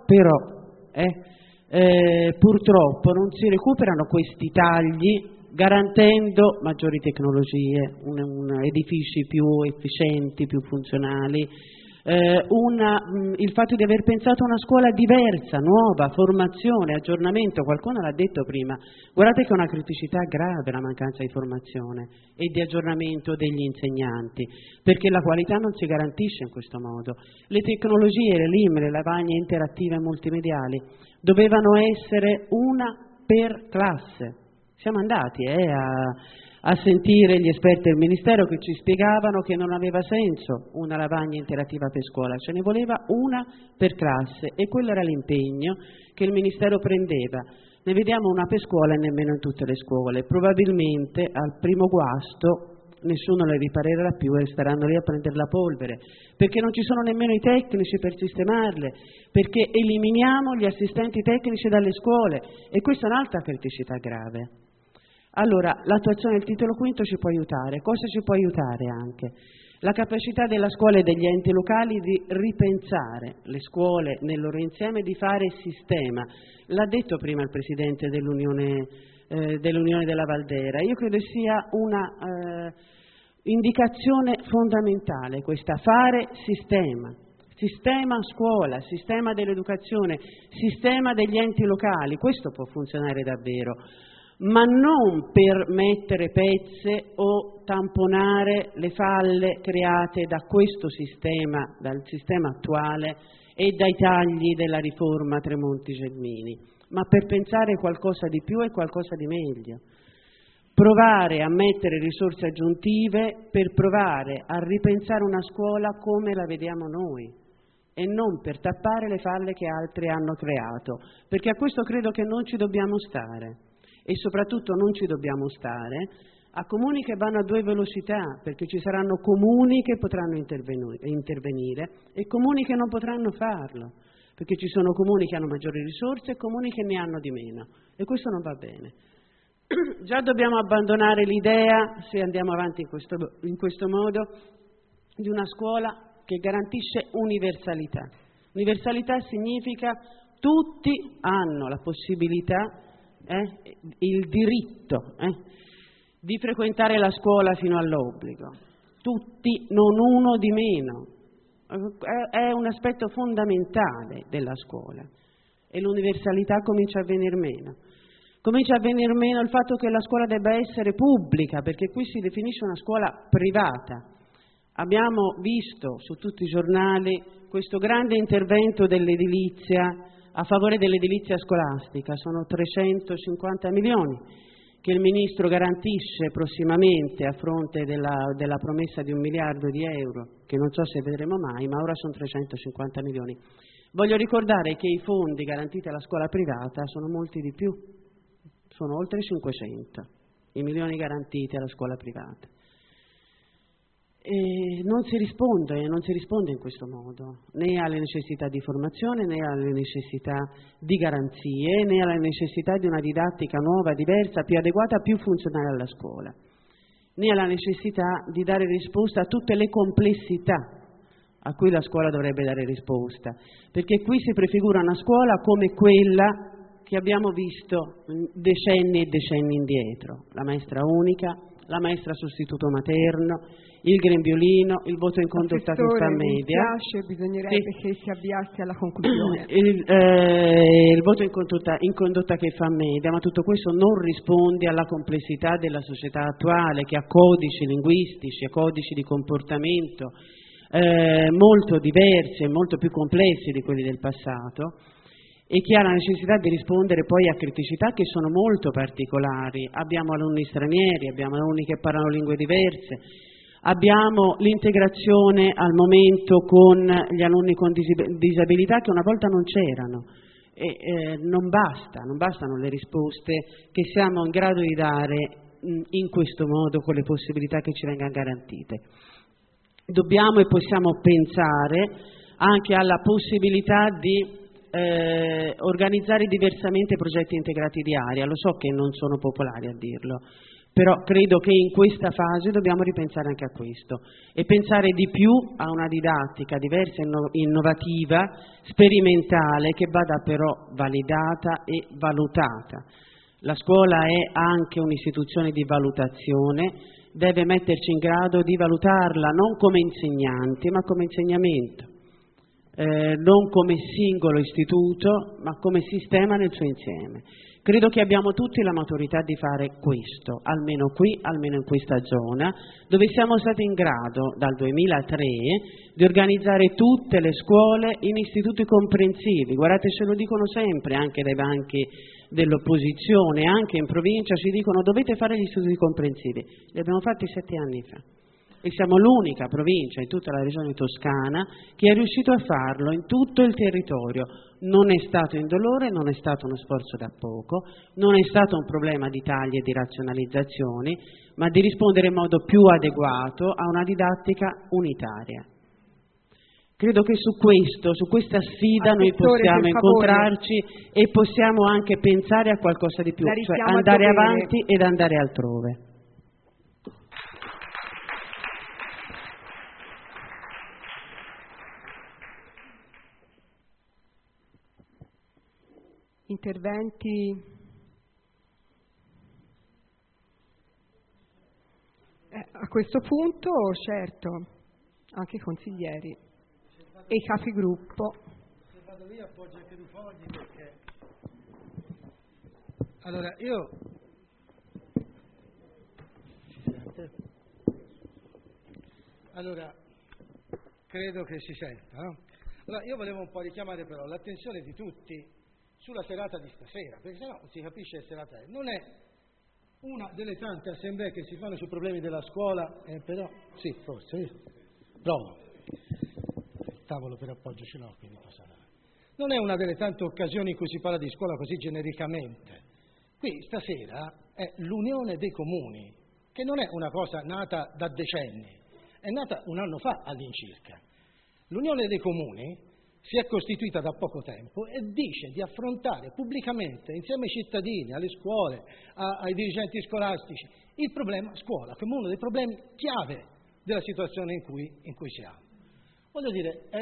purtroppo non si recuperano questi tagli garantendo maggiori tecnologie, edifici più efficienti, più funzionali, il fatto di aver pensato a una scuola diversa, nuova, formazione, aggiornamento. Qualcuno l'ha detto prima, guardate che è una criticità grave la mancanza di formazione e di aggiornamento degli insegnanti, perché la qualità non si garantisce in questo modo. Le tecnologie, le LIM, le lavagne interattive e multimediali dovevano essere una per classe. Siamo andati a sentire gli esperti del Ministero che ci spiegavano che non aveva senso una lavagna interattiva per scuola, ce ne voleva una per classe e quello era l'impegno che il Ministero prendeva. Ne vediamo una per scuola e nemmeno in tutte le scuole. Probabilmente al primo guasto nessuno le riparerà più e staranno lì a prendere la polvere, perché non ci sono nemmeno i tecnici per sistemarle, perché eliminiamo gli assistenti tecnici dalle scuole e questa è un'altra criticità grave. Allora, l'attuazione del titolo quinto ci può aiutare. Cosa ci può aiutare anche? La capacità della scuola e degli enti locali di ripensare le scuole nel loro insieme, di fare sistema. L'ha detto prima il Presidente dell'Unione della Valdera. Io credo sia una indicazione fondamentale questa, fare sistema. Sistema scuola, sistema dell'educazione, sistema degli enti locali. Questo può funzionare davvero, ma non per mettere pezze o tamponare le falle create da questo sistema, dal sistema attuale e dai tagli della riforma Tremonti-Gelmini, ma per pensare qualcosa di più e qualcosa di meglio. Provare a mettere risorse aggiuntive per provare a ripensare una scuola come la vediamo noi e non per tappare le falle che altri hanno creato, perché a questo credo che non ci dobbiamo stare. E soprattutto non ci dobbiamo stare a comuni che vanno a due velocità, perché ci saranno comuni che potranno intervenire e comuni che non potranno farlo, perché ci sono comuni che hanno maggiori risorse e comuni che ne hanno di meno, e questo non va bene. Già dobbiamo abbandonare l'idea, se andiamo avanti in questo modo, di una scuola che garantisce universalità. Universalità significa tutti hanno la possibilità, il diritto di frequentare la scuola fino all'obbligo, tutti, non uno di meno. È un aspetto fondamentale della scuola e l'universalità comincia a venir meno. Comincia a venir meno il fatto che la scuola debba essere pubblica, perché qui si definisce una scuola privata. Abbiamo visto su tutti i giornali questo grande intervento dell'edilizia a favore dell'edilizia scolastica, sono 350 milioni che il Ministro garantisce prossimamente a fronte della promessa di 1 miliardo di euro, che non so se vedremo mai, ma ora sono 350 milioni. Voglio ricordare che i fondi garantiti alla scuola privata sono molti di più, sono oltre 500 i milioni garantiti alla scuola privata. E non si risponde in questo modo, né alle necessità di formazione, né alle necessità di garanzie, né alla necessità di una didattica nuova, diversa, più adeguata, più funzionale alla scuola, né alla necessità di dare risposta a tutte le complessità a cui la scuola dovrebbe dare risposta, perché qui si prefigura una scuola come quella che abbiamo visto decenni e decenni indietro: la maestra unica, la maestra sostituto materno, il grembiulino, il voto in condotta che fa media. Mi piace, bisognerebbe che si avviasse alla conclusione. Il voto in condotta che fa media, ma tutto questo non risponde alla complessità della società attuale, che ha codici linguistici, ha codici di comportamento molto diversi e molto più complessi di quelli del passato, e che ha la necessità di rispondere poi a criticità che sono molto particolari. Abbiamo alunni stranieri, abbiamo alunni che parlano lingue diverse, abbiamo l'integrazione al momento con gli alunni con disabilità che una volta non c'erano, e non bastano le risposte che siamo in grado di dare in questo modo, con le possibilità che ci vengono garantite. Dobbiamo e possiamo pensare anche alla possibilità di organizzare diversamente progetti integrati di area. Lo so che non sono popolari a dirlo, però credo che in questa fase dobbiamo ripensare anche a questo e pensare di più a una didattica diversa, innovativa, sperimentale, che vada però validata e valutata. La scuola è anche un'istituzione di valutazione, deve metterci in grado di valutarla non come insegnanti ma come insegnamento. Non come singolo istituto, ma come sistema nel suo insieme. Credo che abbiamo tutti la maturità di fare questo, almeno qui, almeno in questa zona, dove siamo stati in grado dal 2003 di organizzare tutte le scuole in istituti comprensivi. Guardate, ce lo dicono sempre anche dai banchi dell'opposizione, anche in provincia ci dicono: dovete fare gli istituti comprensivi. Li abbiamo fatti 7 anni fa. E siamo l'unica provincia in tutta la regione toscana che è riuscito a farlo in tutto il territorio. Non è stato indolore, non è stato uno sforzo da poco, non è stato un problema di tagli e di razionalizzazioni, ma di rispondere in modo più adeguato a una didattica unitaria. Credo che su questa sfida noi possiamo incontrarci e possiamo anche pensare a qualcosa di più, cioè andare avanti ed andare altrove. Interventi? A questo punto, certo, anche i consiglieri e i capigruppo. Se vado via appoggio anche due fogli, perché... Allora, io... Si sente? Allora, credo che si senta, no? Allora, io volevo un po' richiamare però l'attenzione di tutti sulla serata di stasera, perché sennò non si capisce che serata è. Non è una delle tante assemblee che si fanno sui problemi della scuola, però, sì, forse, provo. Il tavolo per appoggio ce l'ho, quindi passare. Non è una delle tante occasioni in cui si parla di scuola così genericamente. Qui stasera è l'Unione dei Comuni, che non è una cosa nata da decenni, è nata un anno fa all'incirca. L'Unione dei Comuni si è costituita da poco tempo e dice di affrontare pubblicamente, insieme ai cittadini, alle scuole, ai dirigenti scolastici, il problema scuola, come uno dei problemi chiave della situazione in cui siamo. Voglio dire, è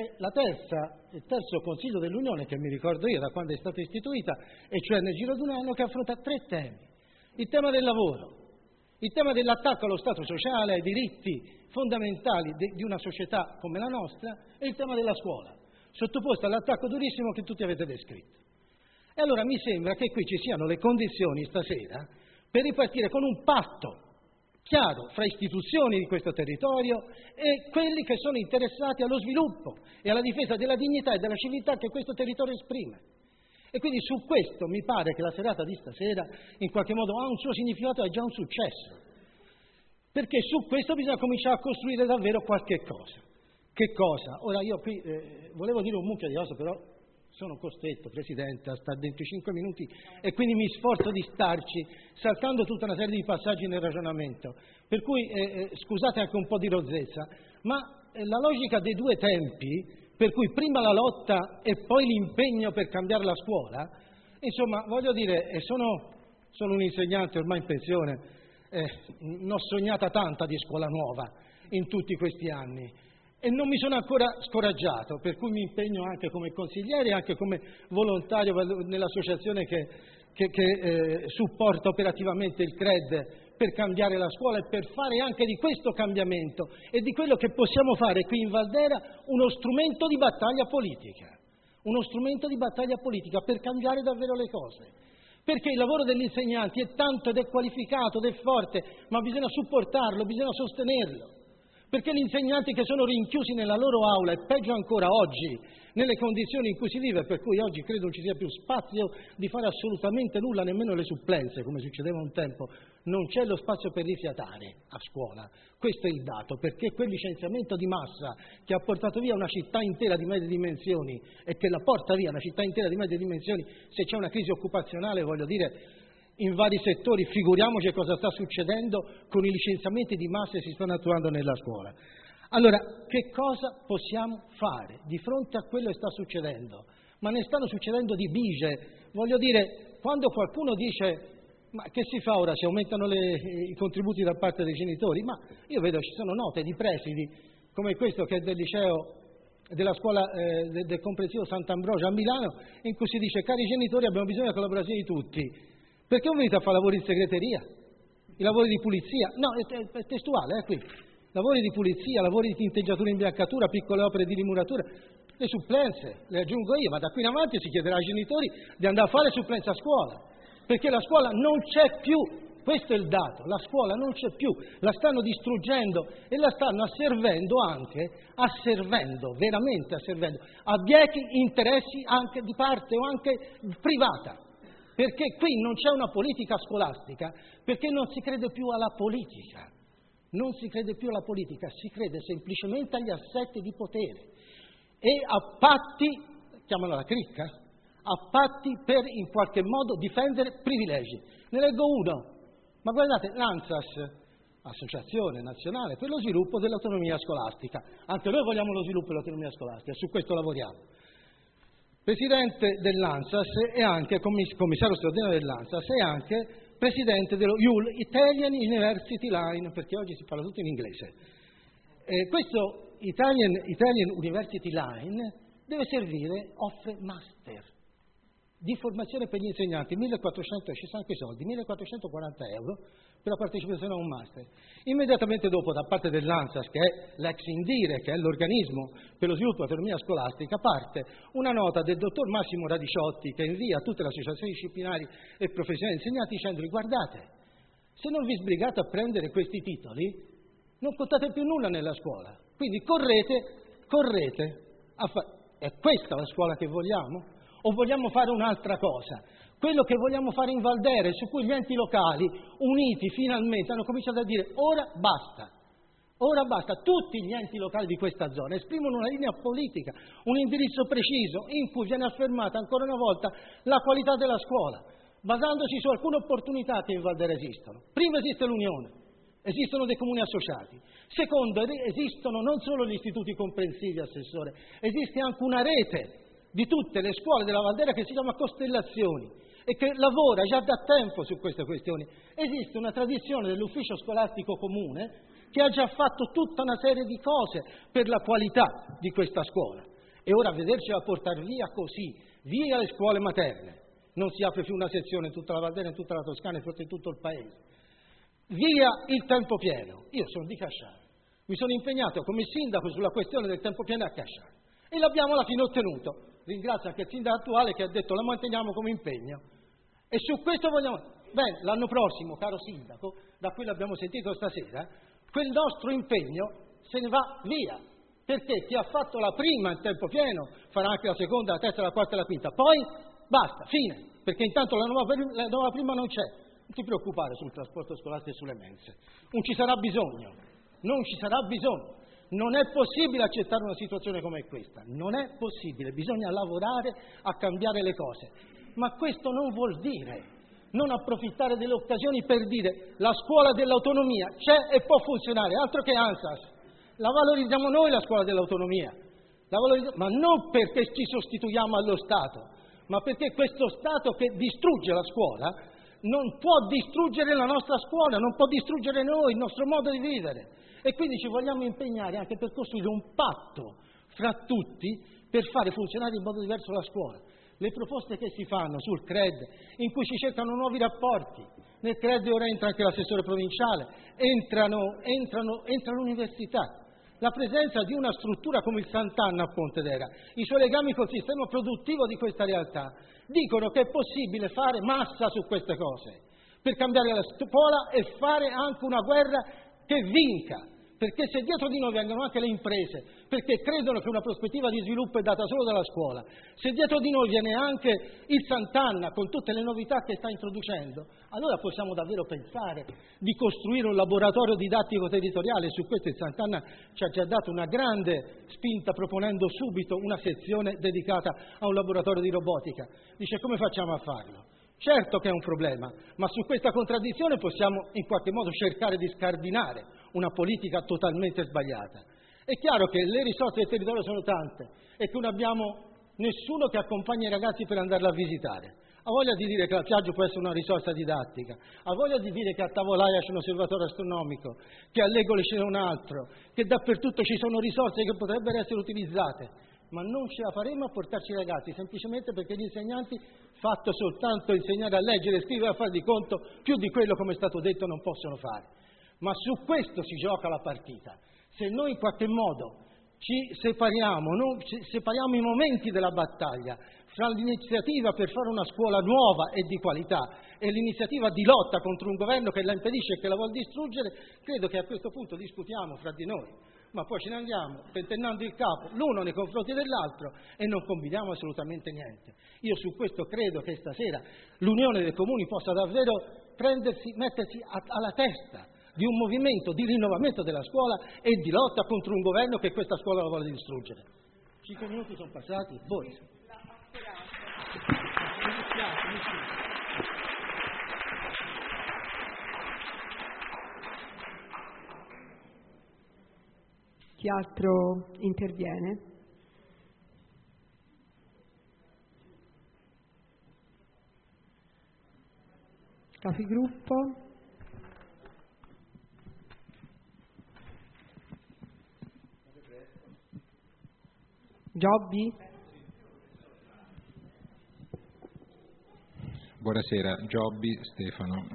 il terzo Consiglio dell'Unione che mi ricordo io da quando è stata istituita, e cioè nel giro di un anno, che affronta 3 temi. Il tema del lavoro, il tema dell'attacco allo Stato sociale, ai diritti fondamentali di una società come la nostra, e il tema della scuola, sottoposta all'attacco durissimo che tutti avete descritto. E allora mi sembra che qui ci siano le condizioni stasera per ripartire con un patto chiaro fra istituzioni di questo territorio e quelli che sono interessati allo sviluppo e alla difesa della dignità e della civiltà che questo territorio esprime. E quindi su questo mi pare che la serata di stasera in qualche modo ha un suo significato, è già un successo, perché su questo bisogna cominciare a costruire davvero qualche cosa. Che cosa? Ora io qui volevo dire un mucchio di cose, però sono costretto, Presidente, a stare dentro i 5 minuti e quindi mi sforzo di starci, saltando tutta una serie di passaggi nel ragionamento. Per cui scusate anche un po' di rozzezza, ma la logica dei 2 tempi, per cui prima la lotta e poi l'impegno per cambiare la scuola, insomma, voglio dire, sono un insegnante ormai in pensione, ne ho sognata tanta di scuola nuova in tutti questi anni. e non mi sono ancora scoraggiato, per cui mi impegno anche come consigliere e anche come volontario nell'associazione che supporta operativamente il CRED per cambiare la scuola e per fare anche di questo cambiamento e di quello che possiamo fare qui in Valdera uno strumento di battaglia politica, per cambiare davvero le cose. Perché il lavoro degli insegnanti è tanto ed è qualificato ed è forte, ma bisogna supportarlo, bisogna sostenerlo. Perché gli insegnanti che sono rinchiusi nella loro aula, e peggio ancora oggi, nelle condizioni in cui si vive, per cui oggi credo non ci sia più spazio di fare assolutamente nulla, nemmeno le supplenze, come succedeva un tempo, non c'è lo spazio per rifiatare a scuola. Questo è il dato, perché quel licenziamento di massa che ha portato via una città intera di medie dimensioni e che la porta via una città intera di medie dimensioni, se c'è una crisi occupazionale, voglio dire, in vari settori, figuriamoci cosa sta succedendo con i licenziamenti di massa che si stanno attuando nella scuola. Allora, che cosa possiamo fare di fronte a quello che sta succedendo? Ma ne stanno succedendo di bigie. Voglio dire, quando qualcuno dice ma che si fa ora, si aumentano i contributi da parte dei genitori? Ma io vedo ci sono note di presidi, come questo che è del liceo, della scuola del comprensivo Sant'Ambrogio a Milano, in cui si dice cari genitori abbiamo bisogno della collaborazione di tutti. Perché non venite a fare lavori in segreteria? I lavori di pulizia? No, è testuale, qui. Lavori di pulizia, lavori di tinteggiatura e imbiancatura, piccole opere di rimuratura. Le supplenze, le aggiungo io, ma da qui in avanti si chiederà ai genitori di andare a fare supplenza a scuola. Perché la scuola non c'è più. Questo è il dato. La scuola non c'è più. La stanno distruggendo e la stanno veramente asservendo, a biechi interessi anche di parte o anche privata. Perché qui non c'è una politica scolastica, perché non si crede più alla politica, si crede semplicemente agli assetti di potere e a patti, chiamano la cricca, a patti per in qualche modo difendere privilegi. Ne leggo uno, ma guardate, l'ANSAS, Associazione Nazionale per lo Sviluppo dell'Autonomia Scolastica, anche noi vogliamo lo sviluppo dell'autonomia scolastica, su questo lavoriamo. Presidente dell'ANSAS e anche commissario straordinario dell'ANSAS e anche presidente dello IUL, Italian University Line, perché oggi si parla tutto in inglese. Questo Italian University Line deve servire, offre master di formazione per gli insegnanti, 1.400, ci sono anche i soldi, 1.440 euro per la partecipazione a un master. Immediatamente dopo, da parte dell'ANSAS, che è l'ex Indire, che è l'organismo per lo sviluppo dell'autonomia scolastica, parte una nota del dottor Massimo Radiciotti che invia a tutte le associazioni disciplinari e professionali insegnanti dicendo guardate, se non vi sbrigate a prendere questi titoli non contate più nulla nella scuola, quindi correte a fare. È questa la scuola che vogliamo? O vogliamo fare un'altra cosa? Quello che vogliamo fare in Valdera, su cui gli enti locali, uniti finalmente, hanno cominciato a dire ora basta, tutti gli enti locali di questa zona esprimono una linea politica, un indirizzo preciso in cui viene affermata ancora una volta la qualità della scuola, basandosi su alcune opportunità che in Valdera esistono. Primo, esiste l'Unione, esistono dei comuni associati. Secondo, esistono non solo gli istituti comprensivi, Assessore, esiste anche una rete di tutte le scuole della Valdera che si chiama Costellazioni e che lavora già da tempo su queste questioni. Esiste una tradizione dell'ufficio scolastico comune che ha già fatto tutta una serie di cose per la qualità di questa scuola. E ora vedercela portare via così, via le scuole materne, non si apre più una sezione in tutta la Valdera, in tutta la Toscana e forse in tutto il paese, via il tempo pieno. Io sono di Casciano, mi sono impegnato come sindaco sulla questione del tempo pieno a Casciano e l'abbiamo alla fine ottenuto. Ringrazio anche il sindaco attuale che ha detto la manteniamo come impegno e su questo vogliamo. Bene, l'anno prossimo, caro sindaco, da quello abbiamo sentito stasera, quel nostro impegno se ne va via, perché chi ha fatto la prima in tempo pieno farà anche la seconda, la terza, la quarta e la quinta, poi basta, fine, perché intanto la nuova prima non c'è. Non ti preoccupare sul trasporto scolastico e sulle mense, non ci sarà bisogno. Non è possibile accettare una situazione come questa, non è possibile, bisogna lavorare a cambiare le cose, ma questo non vuol dire non approfittare delle occasioni per dire la scuola dell'autonomia c'è e può funzionare, altro che ANSAS, la valorizziamo noi la scuola dell'autonomia, ma non perché ci sostituiamo allo Stato, ma perché questo Stato che distrugge la scuola non può distruggere la nostra scuola, non può distruggere noi, il nostro modo di vivere. E quindi ci vogliamo impegnare anche per costruire un patto fra tutti per fare funzionare in modo diverso la scuola. Le proposte che si fanno sul CRED, in cui si cercano nuovi rapporti, nel CRED ora entra anche l'assessore provinciale, entra l'università. La presenza di una struttura come il Sant'Anna a Pontedera, i suoi legami col sistema produttivo di questa realtà, dicono che è possibile fare massa su queste cose, per cambiare la scuola e fare anche una guerra che vinca. Perché se dietro di noi vengono anche le imprese, perché credono che una prospettiva di sviluppo è data solo dalla scuola, se dietro di noi viene anche il Sant'Anna con tutte le novità che sta introducendo, allora possiamo davvero pensare di costruire un laboratorio didattico territoriale. Su questo il Sant'Anna ci ha già dato una grande spinta proponendo subito una sezione dedicata a un laboratorio di robotica. Dice: come facciamo a farlo? Certo che è un problema, ma su questa contraddizione possiamo in qualche modo cercare di scardinare una politica totalmente sbagliata. È chiaro che le risorse del territorio sono tante e che non abbiamo nessuno che accompagni i ragazzi per andarla a visitare. Ha voglia di dire che la Piaggio può essere una risorsa didattica, ha voglia di dire che a Tavolaia c'è un osservatorio astronomico, che a Legole c'è un altro, che dappertutto ci sono risorse che potrebbero essere utilizzate. Ma non ce la faremo a portarci i ragazzi, semplicemente perché gli insegnanti, fatto soltanto insegnare a leggere, scrivere e a fare di conto, più di quello, come è stato detto, non possono fare. Ma su questo si gioca la partita. Se noi in qualche modo ci separiamo i momenti della battaglia fra l'iniziativa per fare una scuola nuova e di qualità e l'iniziativa di lotta contro un governo che la impedisce e che la vuol distruggere, credo che a questo punto discutiamo fra di noi. Ma poi ce ne andiamo tentennando il capo l'uno nei confronti dell'altro e non combiniamo assolutamente niente. Io su questo credo che stasera l'Unione dei Comuni possa davvero mettersi alla testa di un movimento di rinnovamento della scuola e di lotta contro un governo che questa scuola la vuole distruggere. 5 minuti sono passati, voi. Chi altro interviene? Capigruppo? Giobbi? Buonasera, Giobbi Stefano.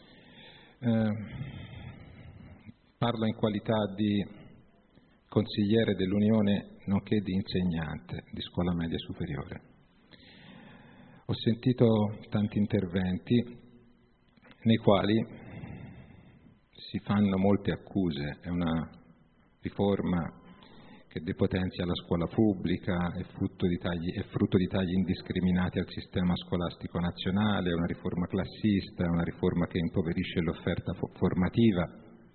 Parlo in qualità di consigliere dell'Unione nonché di insegnante di scuola media superiore. Ho sentito tanti interventi nei quali si fanno molte accuse. È una riforma che depotenzia la scuola pubblica, è frutto di tagli indiscriminati al sistema scolastico nazionale, è una riforma classista, è una riforma che impoverisce l'offerta formativa.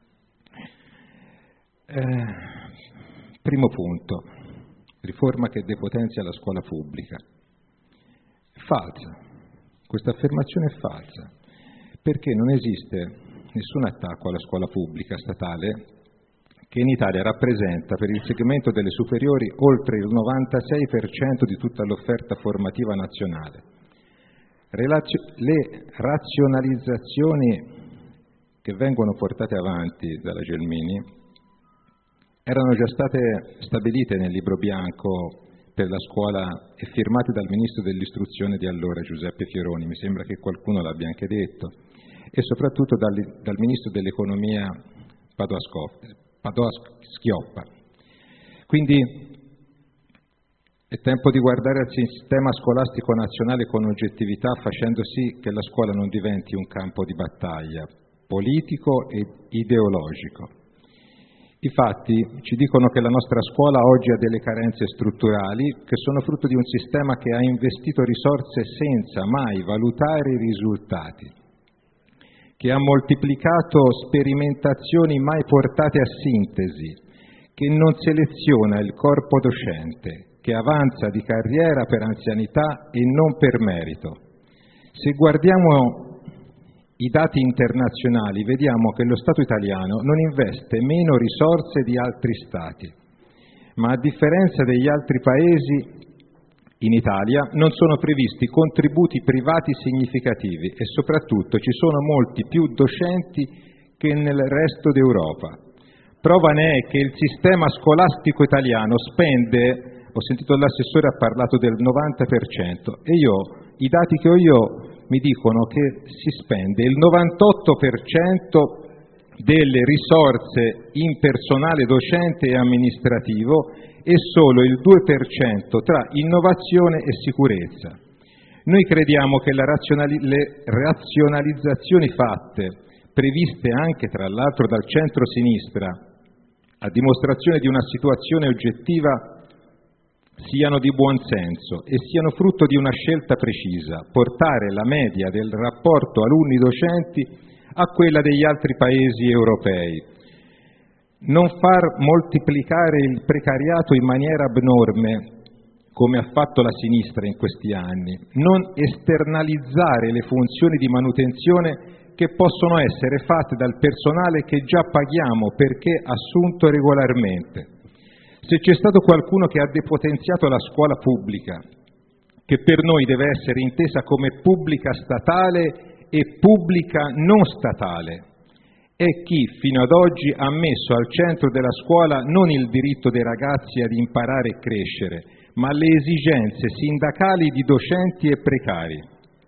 Primo punto, riforma che depotenzia la scuola pubblica. Falsa, questa affermazione è falsa, perché non esiste nessun attacco alla scuola pubblica statale che in Italia rappresenta per il segmento delle superiori oltre il 96% di tutta l'offerta formativa nazionale. Le razionalizzazioni che vengono portate avanti dalla Gelmini erano già state stabilite nel libro bianco per la scuola e firmate dal ministro dell'istruzione di allora, Giuseppe Fioroni, mi sembra che qualcuno l'abbia anche detto, e soprattutto dal ministro dell'economia Padoa-Schioppa. Quindi è tempo di guardare al sistema scolastico nazionale con oggettività, facendo sì che la scuola non diventi un campo di battaglia politico e ideologico. I fatti ci dicono che la nostra scuola oggi ha delle carenze strutturali che sono frutto di un sistema che ha investito risorse senza mai valutare i risultati, che ha moltiplicato sperimentazioni mai portate a sintesi, che non seleziona il corpo docente, che avanza di carriera per anzianità e non per merito. Se guardiamo i dati internazionali, vediamo che lo Stato italiano non investe meno risorse di altri Stati, ma a differenza degli altri Paesi In Italia non sono previsti contributi privati significativi e soprattutto ci sono molti più docenti che nel resto d'Europa. Prova ne è che il sistema scolastico italiano spende, ho sentito l'assessore ha parlato del 90%, e i dati che ho io mi dicono che si spende il 98% delle risorse in personale docente e amministrativo e solo il 2% tra innovazione e sicurezza. Noi crediamo che le razionalizzazioni fatte, previste anche tra l'altro dal centro-sinistra, a dimostrazione di una situazione oggettiva, siano di buon senso e siano frutto di una scelta precisa: portare la media del rapporto alunni-docenti a quella degli altri paesi europei. Non far moltiplicare il precariato in maniera abnorme, come ha fatto la sinistra in questi anni. Non esternalizzare le funzioni di manutenzione che possono essere fatte dal personale che già paghiamo perché assunto regolarmente. Se c'è stato qualcuno che ha depotenziato la scuola pubblica, che per noi deve essere intesa come pubblica statale e pubblica non statale, è chi fino ad oggi ha messo al centro della scuola non il diritto dei ragazzi ad imparare e crescere, ma le esigenze sindacali di docenti e precari.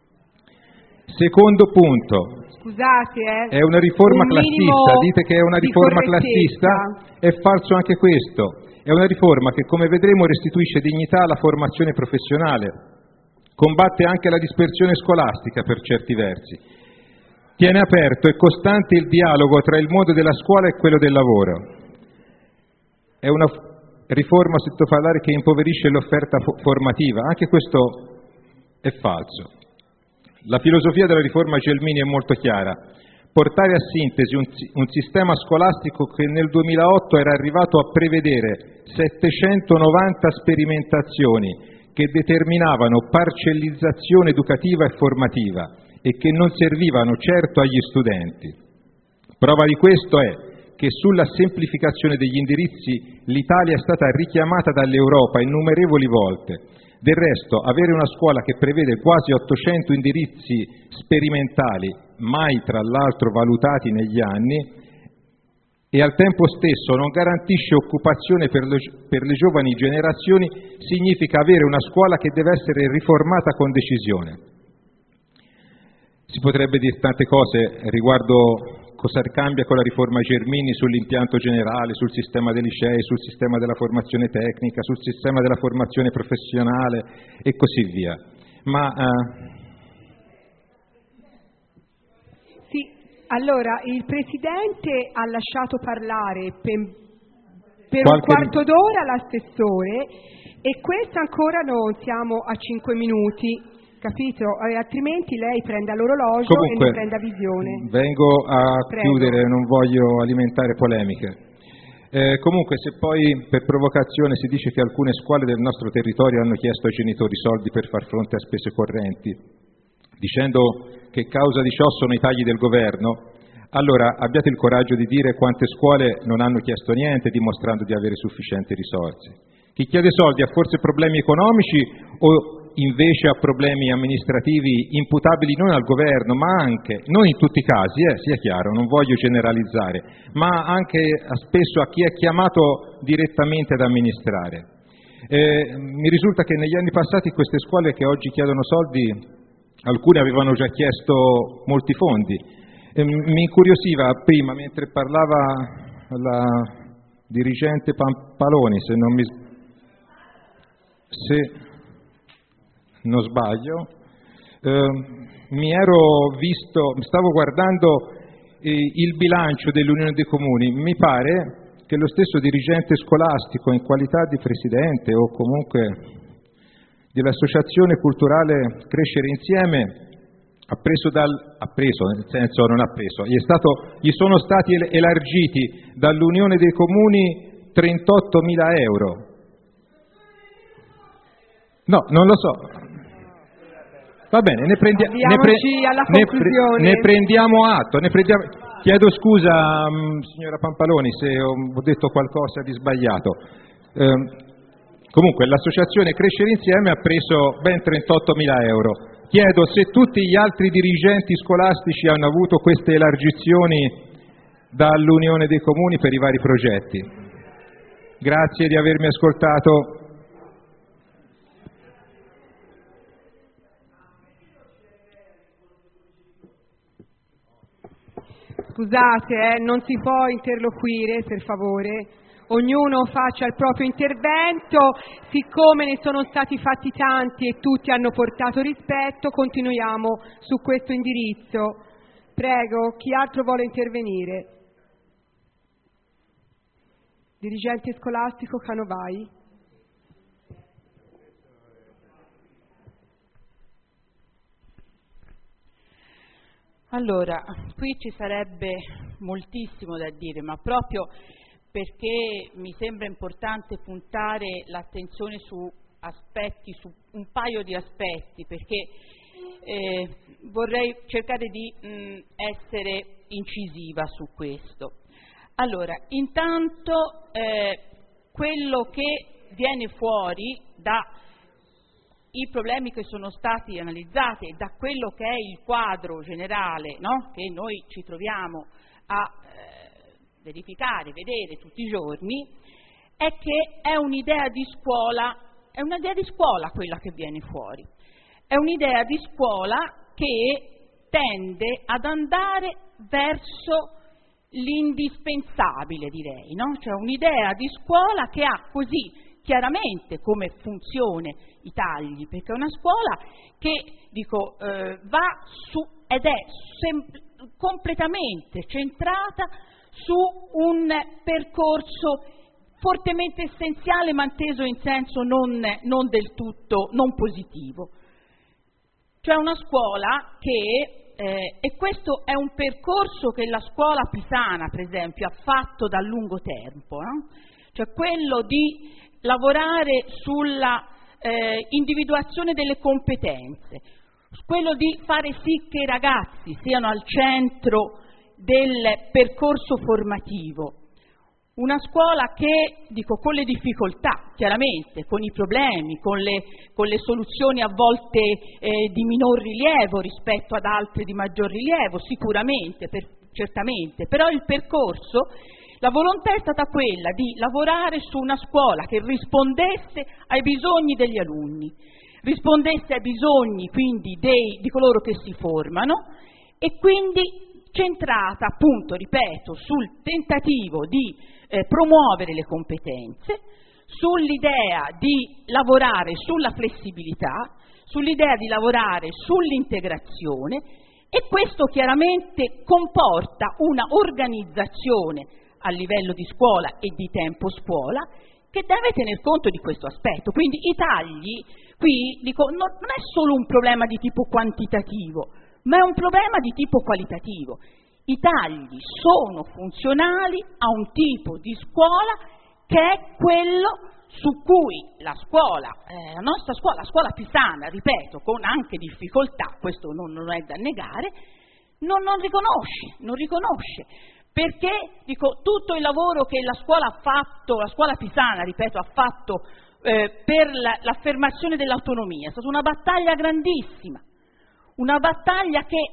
Secondo punto. Scusate, è una riforma classista, dite che è una riforma classista, è falso anche questo. È una riforma che, come vedremo, restituisce dignità alla formazione professionale, combatte anche la dispersione scolastica per certi versi, tiene aperto e costante il dialogo tra il mondo della scuola e quello del lavoro. È una riforma, ho sentito parlare, che impoverisce l'offerta formativa, anche questo è falso. La filosofia della riforma Gelmini è molto chiara: portare a sintesi un sistema scolastico che nel 2008 era arrivato a prevedere 790 sperimentazioni che determinavano parcellizzazione educativa e formativa e che non servivano certo agli studenti. Prova di questo è che sulla semplificazione degli indirizzi l'Italia è stata richiamata dall'Europa innumerevoli volte. Del resto, avere una scuola che prevede quasi 800 indirizzi sperimentali, mai tra l'altro valutati negli anni, e al tempo stesso non garantisce occupazione per le giovani generazioni, significa avere una scuola che deve essere riformata con decisione. Si potrebbe dire tante cose riguardo cosa cambia con la riforma Gelmini sull'impianto generale, sul sistema dei licei, sul sistema della formazione tecnica, sul sistema della formazione professionale e così via. Ma sì, allora il Presidente ha lasciato parlare per un quarto d'ora l'assessore e questo ancora non siamo a 5 minuti. Capito? Altrimenti lei prenda l'orologio. Comunque, e ne prenda visione. Vengo a chiudere, non voglio alimentare polemiche. Comunque, se poi per provocazione si dice che alcune scuole del nostro territorio hanno chiesto ai genitori soldi per far fronte a spese correnti, dicendo che causa di ciò sono i tagli del governo, allora abbiate il coraggio di dire quante scuole non hanno chiesto niente dimostrando di avere sufficienti risorse. Chi chiede soldi ha forse problemi economici o invece ha problemi amministrativi imputabili non al governo, ma anche, non in tutti i casi, sia chiaro, non voglio generalizzare, ma anche spesso a chi è chiamato direttamente ad amministrare. Mi risulta che negli anni passati queste scuole che oggi chiedono soldi, alcune avevano già chiesto molti fondi. Mi incuriosiva prima, mentre parlava la dirigente Pampaloni, se non sbaglio, stavo guardando il bilancio dell'Unione dei Comuni, mi pare che lo stesso dirigente scolastico in qualità di presidente o comunque dell'associazione culturale Crescere Insieme gli sono stati elargiti dall'Unione dei Comuni 38.000 euro. No, non lo so. Va bene, ne prendiamo atto. Chiedo scusa, signora Pampaloni, se ho detto qualcosa di sbagliato. Comunque l'associazione Crescere Insieme ha preso ben 38.000 euro. Chiedo se tutti gli altri dirigenti scolastici hanno avuto queste elargizioni dall'Unione dei Comuni per i vari progetti. Grazie di avermi ascoltato. Scusate, non si può interloquire, per favore. Ognuno faccia il proprio intervento. Siccome ne sono stati fatti tanti e tutti hanno portato rispetto, continuiamo su questo indirizzo. Prego, chi altro vuole intervenire? Dirigente scolastico Canovai. Allora, qui ci sarebbe moltissimo da dire, ma proprio perché mi sembra importante puntare l'attenzione su un paio di aspetti, perché vorrei cercare di essere incisiva su questo. Allora, intanto quello che viene fuori dai problemi che sono stati analizzati e da quello che è il quadro generale, no? Che noi ci troviamo a verificare, vedere tutti i giorni, è che è un'idea di scuola quella che viene fuori. È un'idea di scuola che tende ad andare verso l'indispensabile, direi, no? Cioè un'idea di scuola che ha così chiaramente come funzione i tagli, perché è una scuola che va su ed è completamente centrata su un percorso fortemente essenziale, ma inteso in senso non del tutto non positivo. Cioè una scuola che e questo è un percorso che la scuola pisana, per esempio, ha fatto da lungo tempo, no? Cioè quello di lavorare sulla individuazione delle competenze, quello di fare sì che i ragazzi siano al centro del percorso formativo. Una scuola che, con le difficoltà, chiaramente, con i problemi, con le soluzioni a volte di minor rilievo rispetto ad altre di maggior rilievo, sicuramente, certamente, però il percorso, la volontà è stata quella di lavorare su una scuola che rispondesse ai bisogni degli alunni, rispondesse ai bisogni quindi di coloro che si formano e quindi centrata, appunto, ripeto, sul tentativo di promuovere le competenze, sull'idea di lavorare sulla flessibilità, sull'idea di lavorare sull'integrazione, e questo chiaramente comporta una organizzazione a livello di scuola e di tempo scuola che deve tener conto di questo aspetto. Quindi i tagli qui non è solo un problema di tipo quantitativo, ma è un problema di tipo qualitativo. I tagli sono funzionali a un tipo di scuola che è quello su cui la nostra scuola, la scuola pisana, ripeto, con anche difficoltà, questo non è da negare, non riconosce. Perché tutto il lavoro che la scuola ha fatto, la scuola pisana, ripeto, ha fatto per l'affermazione dell'autonomia, è stata una battaglia grandissima, una battaglia che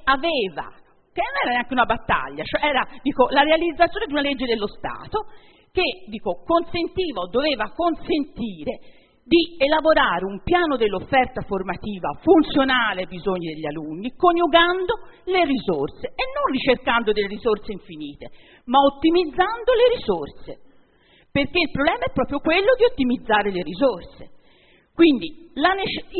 non era neanche una battaglia, cioè era la realizzazione di una legge dello Stato che consentiva o doveva consentire di elaborare un piano dell'offerta formativa funzionale ai bisogni degli alunni, coniugando le risorse e non ricercando delle risorse infinite, ma ottimizzando le risorse, perché il problema è proprio quello di ottimizzare le risorse. Quindi la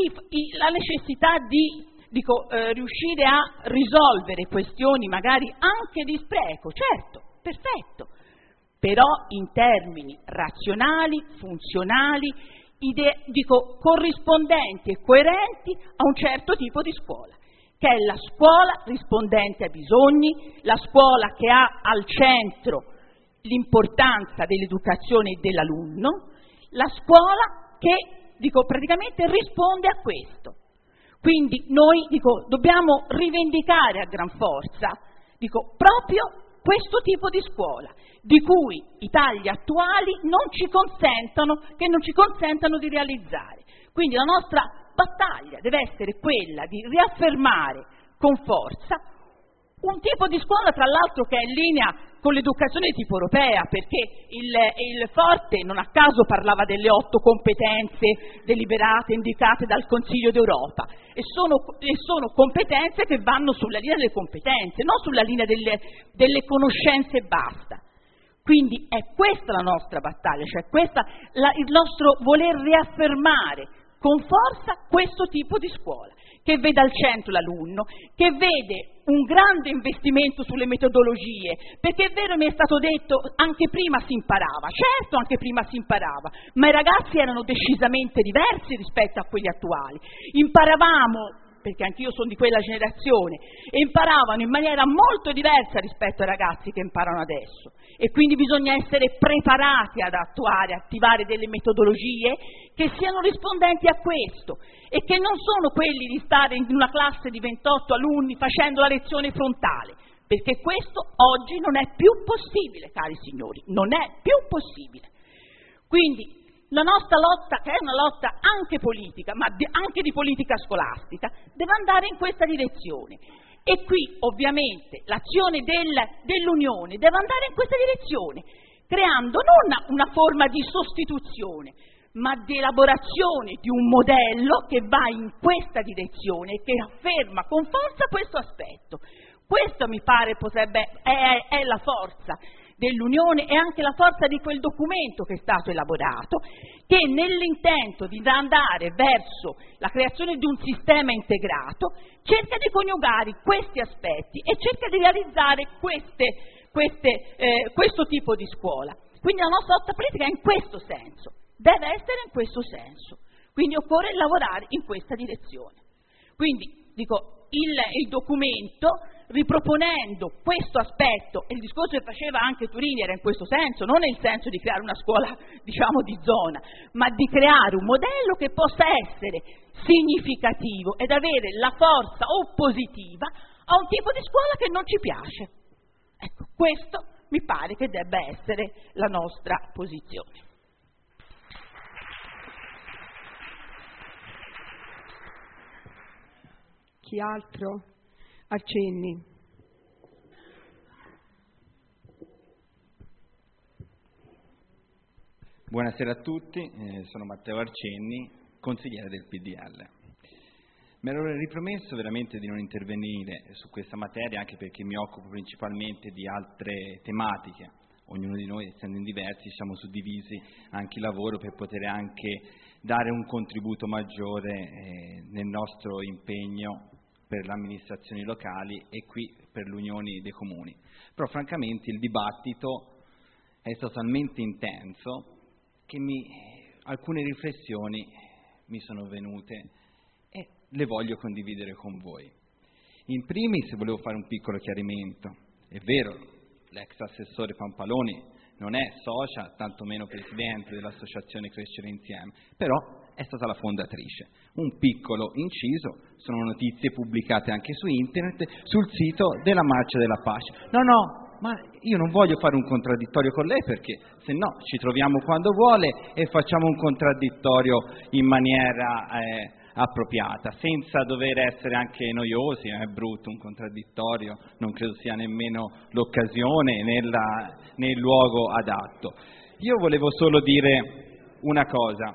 necessità di riuscire a risolvere questioni magari anche di spreco, certo, perfetto, però in termini razionali, funzionali, corrispondenti e coerenti a un certo tipo di scuola, che è la scuola rispondente ai bisogni, la scuola che ha al centro l'importanza dell'educazione dell'alunno, la scuola che praticamente risponde a questo. Quindi noi dobbiamo rivendicare a gran forza proprio questo tipo di scuola, di cui i tagli attuali non ci consentano di realizzare. Quindi la nostra battaglia deve essere quella di riaffermare con forza un tipo di scuola, tra l'altro, che è in linea con l'educazione di tipo europea, perché il Forte non a caso parlava delle 8 competenze deliberate, indicate dal Consiglio d'Europa, e sono competenze che vanno sulla linea delle competenze, non sulla linea delle conoscenze e basta. Quindi è questa la nostra battaglia, cioè il nostro voler riaffermare con forza questo tipo di scuola, che vede al centro l'alunno, che vede un grande investimento sulle metodologie, perché è vero, mi è stato detto, anche prima si imparava, certo anche prima si imparava, ma i ragazzi erano decisamente diversi rispetto a quelli attuali. Imparavamo, perché anch'io sono di quella generazione, e imparavano in maniera molto diversa rispetto ai ragazzi che imparano adesso, e quindi bisogna essere preparati ad attivare delle metodologie che siano rispondenti a questo, e che non sono quelli di stare in una classe di 28 alunni facendo la lezione frontale, perché questo oggi non è più possibile, cari signori, non è più possibile. Quindi la nostra lotta, che è una lotta anche politica, ma anche di politica scolastica, deve andare in questa direzione. E qui ovviamente l'azione dell'Unione deve andare in questa direzione, creando non una forma di sostituzione, ma di elaborazione di un modello che va in questa direzione e che afferma con forza questo aspetto. Questo mi pare è la forza dell'Unione e anche la forza di quel documento che è stato elaborato, che nell'intento di andare verso la creazione di un sistema integrato cerca di coniugare questi aspetti e cerca di realizzare questo tipo di scuola. Quindi la nostra lotta politica è in questo senso, deve essere in questo senso, quindi occorre lavorare in questa direzione. Quindi dico, il documento, riproponendo questo aspetto, e il discorso che faceva anche Turini era in questo senso, non nel senso di creare una scuola, diciamo, di zona, ma di creare un modello che possa essere significativo ed avere la forza oppositiva a un tipo di scuola che non ci piace. Ecco, questo mi pare che debba essere la nostra posizione. Chi altro? Arcenni. Buonasera a tutti, sono Matteo Arcenni, consigliere del PDL. Mi ero ripromesso veramente di non intervenire su questa materia, anche perché mi occupo principalmente di altre tematiche. Ognuno di noi, essendo in diversi, siamo suddivisi anche il lavoro per poter anche dare un contributo maggiore nel nostro impegno per le amministrazioni locali e qui per le unioni dei comuni. Però francamente il dibattito è stato talmente intenso che alcune riflessioni mi sono venute e le voglio condividere con voi. In primis volevo fare un piccolo chiarimento. È vero, l'ex assessore Pampaloni non è socia, tantomeno presidente dell'associazione Crescere Insieme, però è stata la fondatrice. Un piccolo inciso, sono notizie pubblicate anche su internet, sul sito della Marcia della Pace. No, ma io non voglio fare un contraddittorio con lei, perché se no ci troviamo quando vuole e facciamo un contraddittorio in maniera appropriata, senza dover essere anche noiosi. È brutto un contraddittorio, non credo sia nemmeno l'occasione nel luogo adatto. Io volevo solo dire una cosa.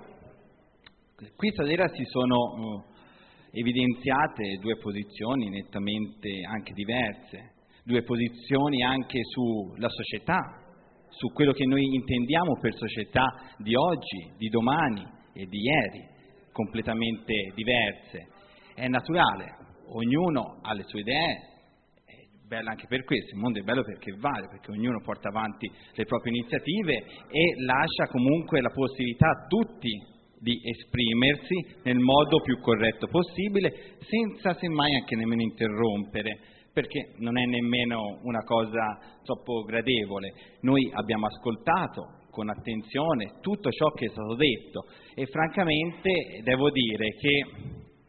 Qui stasera si sono evidenziate due posizioni nettamente anche diverse, due posizioni anche sulla società, su quello che noi intendiamo per società di oggi, di domani e di ieri, completamente diverse. È naturale, ognuno ha le sue idee, è bello anche per questo, il mondo è bello perché vale, perché ognuno porta avanti le proprie iniziative e lascia comunque la possibilità a tutti di esprimersi nel modo più corretto possibile, senza semmai anche nemmeno interrompere, perché non è nemmeno una cosa troppo gradevole. Noi abbiamo ascoltato con attenzione tutto ciò che è stato detto e francamente devo dire che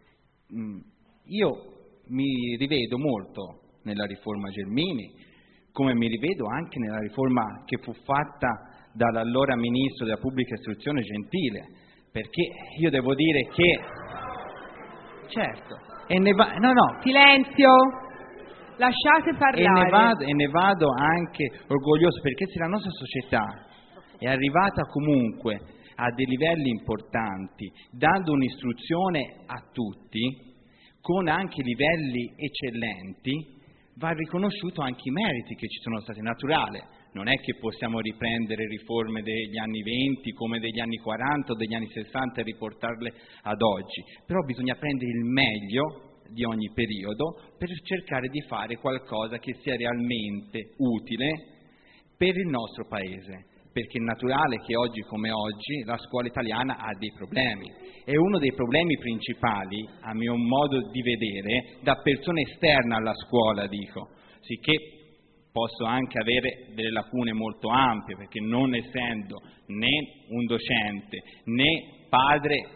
io mi rivedo molto nella riforma Gelmini, come mi rivedo anche nella riforma che fu fatta dall'allora Ministro della Pubblica Istruzione Gentile, perché io devo dire che... Certo, Silenzio! Lasciate parlare. E ne vado anche orgoglioso, perché se la nostra società è arrivata comunque a dei livelli importanti, dando un'istruzione a tutti, con anche livelli eccellenti, va riconosciuto anche i meriti che ci sono stati. Naturale, non è che possiamo riprendere riforme degli anni 20 come degli anni 40 o degli anni 60 e riportarle ad oggi, però bisogna prendere il meglio di ogni periodo per cercare di fare qualcosa che sia realmente utile per il nostro Paese, perché è naturale che oggi come oggi la scuola italiana ha dei problemi, e uno dei problemi principali, a mio modo di vedere, da persona esterna alla scuola dico, sicché posso anche avere delle lacune molto ampie, perché non essendo né un docente né padre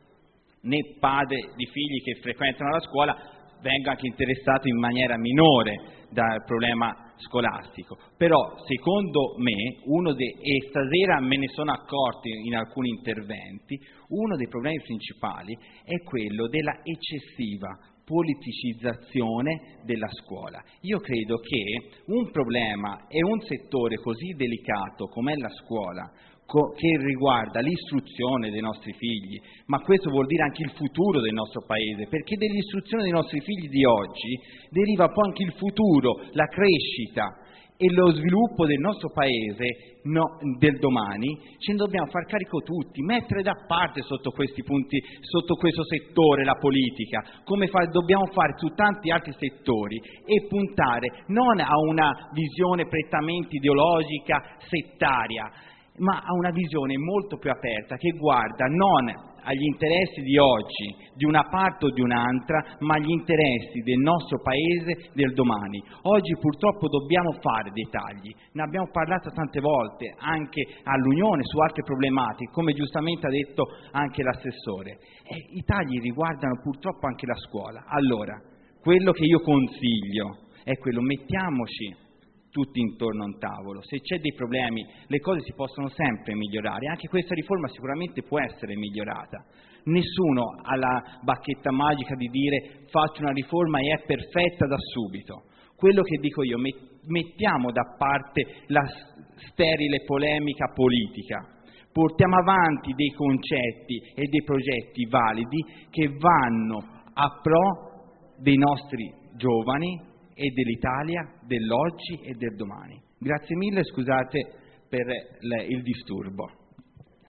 di figli che frequentano la scuola, vengo anche interessato in maniera minore dal problema scolastico. Però secondo me e stasera me ne sono accorti in alcuni interventi, uno dei problemi principali è quello della eccessiva politicizzazione della scuola. Io credo che un problema e un settore così delicato come è la scuola, che riguarda l'istruzione dei nostri figli, ma questo vuol dire anche il futuro del nostro Paese, perché dell'istruzione dei nostri figli di oggi deriva poi anche il futuro, la crescita e lo sviluppo del nostro Paese del domani. Ce ne dobbiamo far carico tutti, mettere da parte sotto questi punti, sotto questo settore la politica, come dobbiamo fare su tanti altri settori, e puntare non a una visione prettamente ideologica, settaria, ma a una visione molto più aperta che guarda non agli interessi di oggi, di una parte o di un'altra, ma agli interessi del nostro Paese del domani. Oggi purtroppo dobbiamo fare dei tagli, ne abbiamo parlato tante volte anche all'Unione su altre problematiche, come giustamente ha detto anche l'assessore, e i tagli riguardano purtroppo anche la scuola. Allora, quello che io consiglio è quello: mettiamoci tutti intorno a un tavolo, se c'è dei problemi le cose si possono sempre migliorare, anche questa riforma sicuramente può essere migliorata, nessuno ha la bacchetta magica di dire faccio una riforma e è perfetta da subito. Quello che dico io, mettiamo da parte la sterile polemica politica, portiamo avanti dei concetti e dei progetti validi che vanno a pro dei nostri giovani e dell'Italia dell'oggi e del domani. Grazie mille, scusate per il disturbo.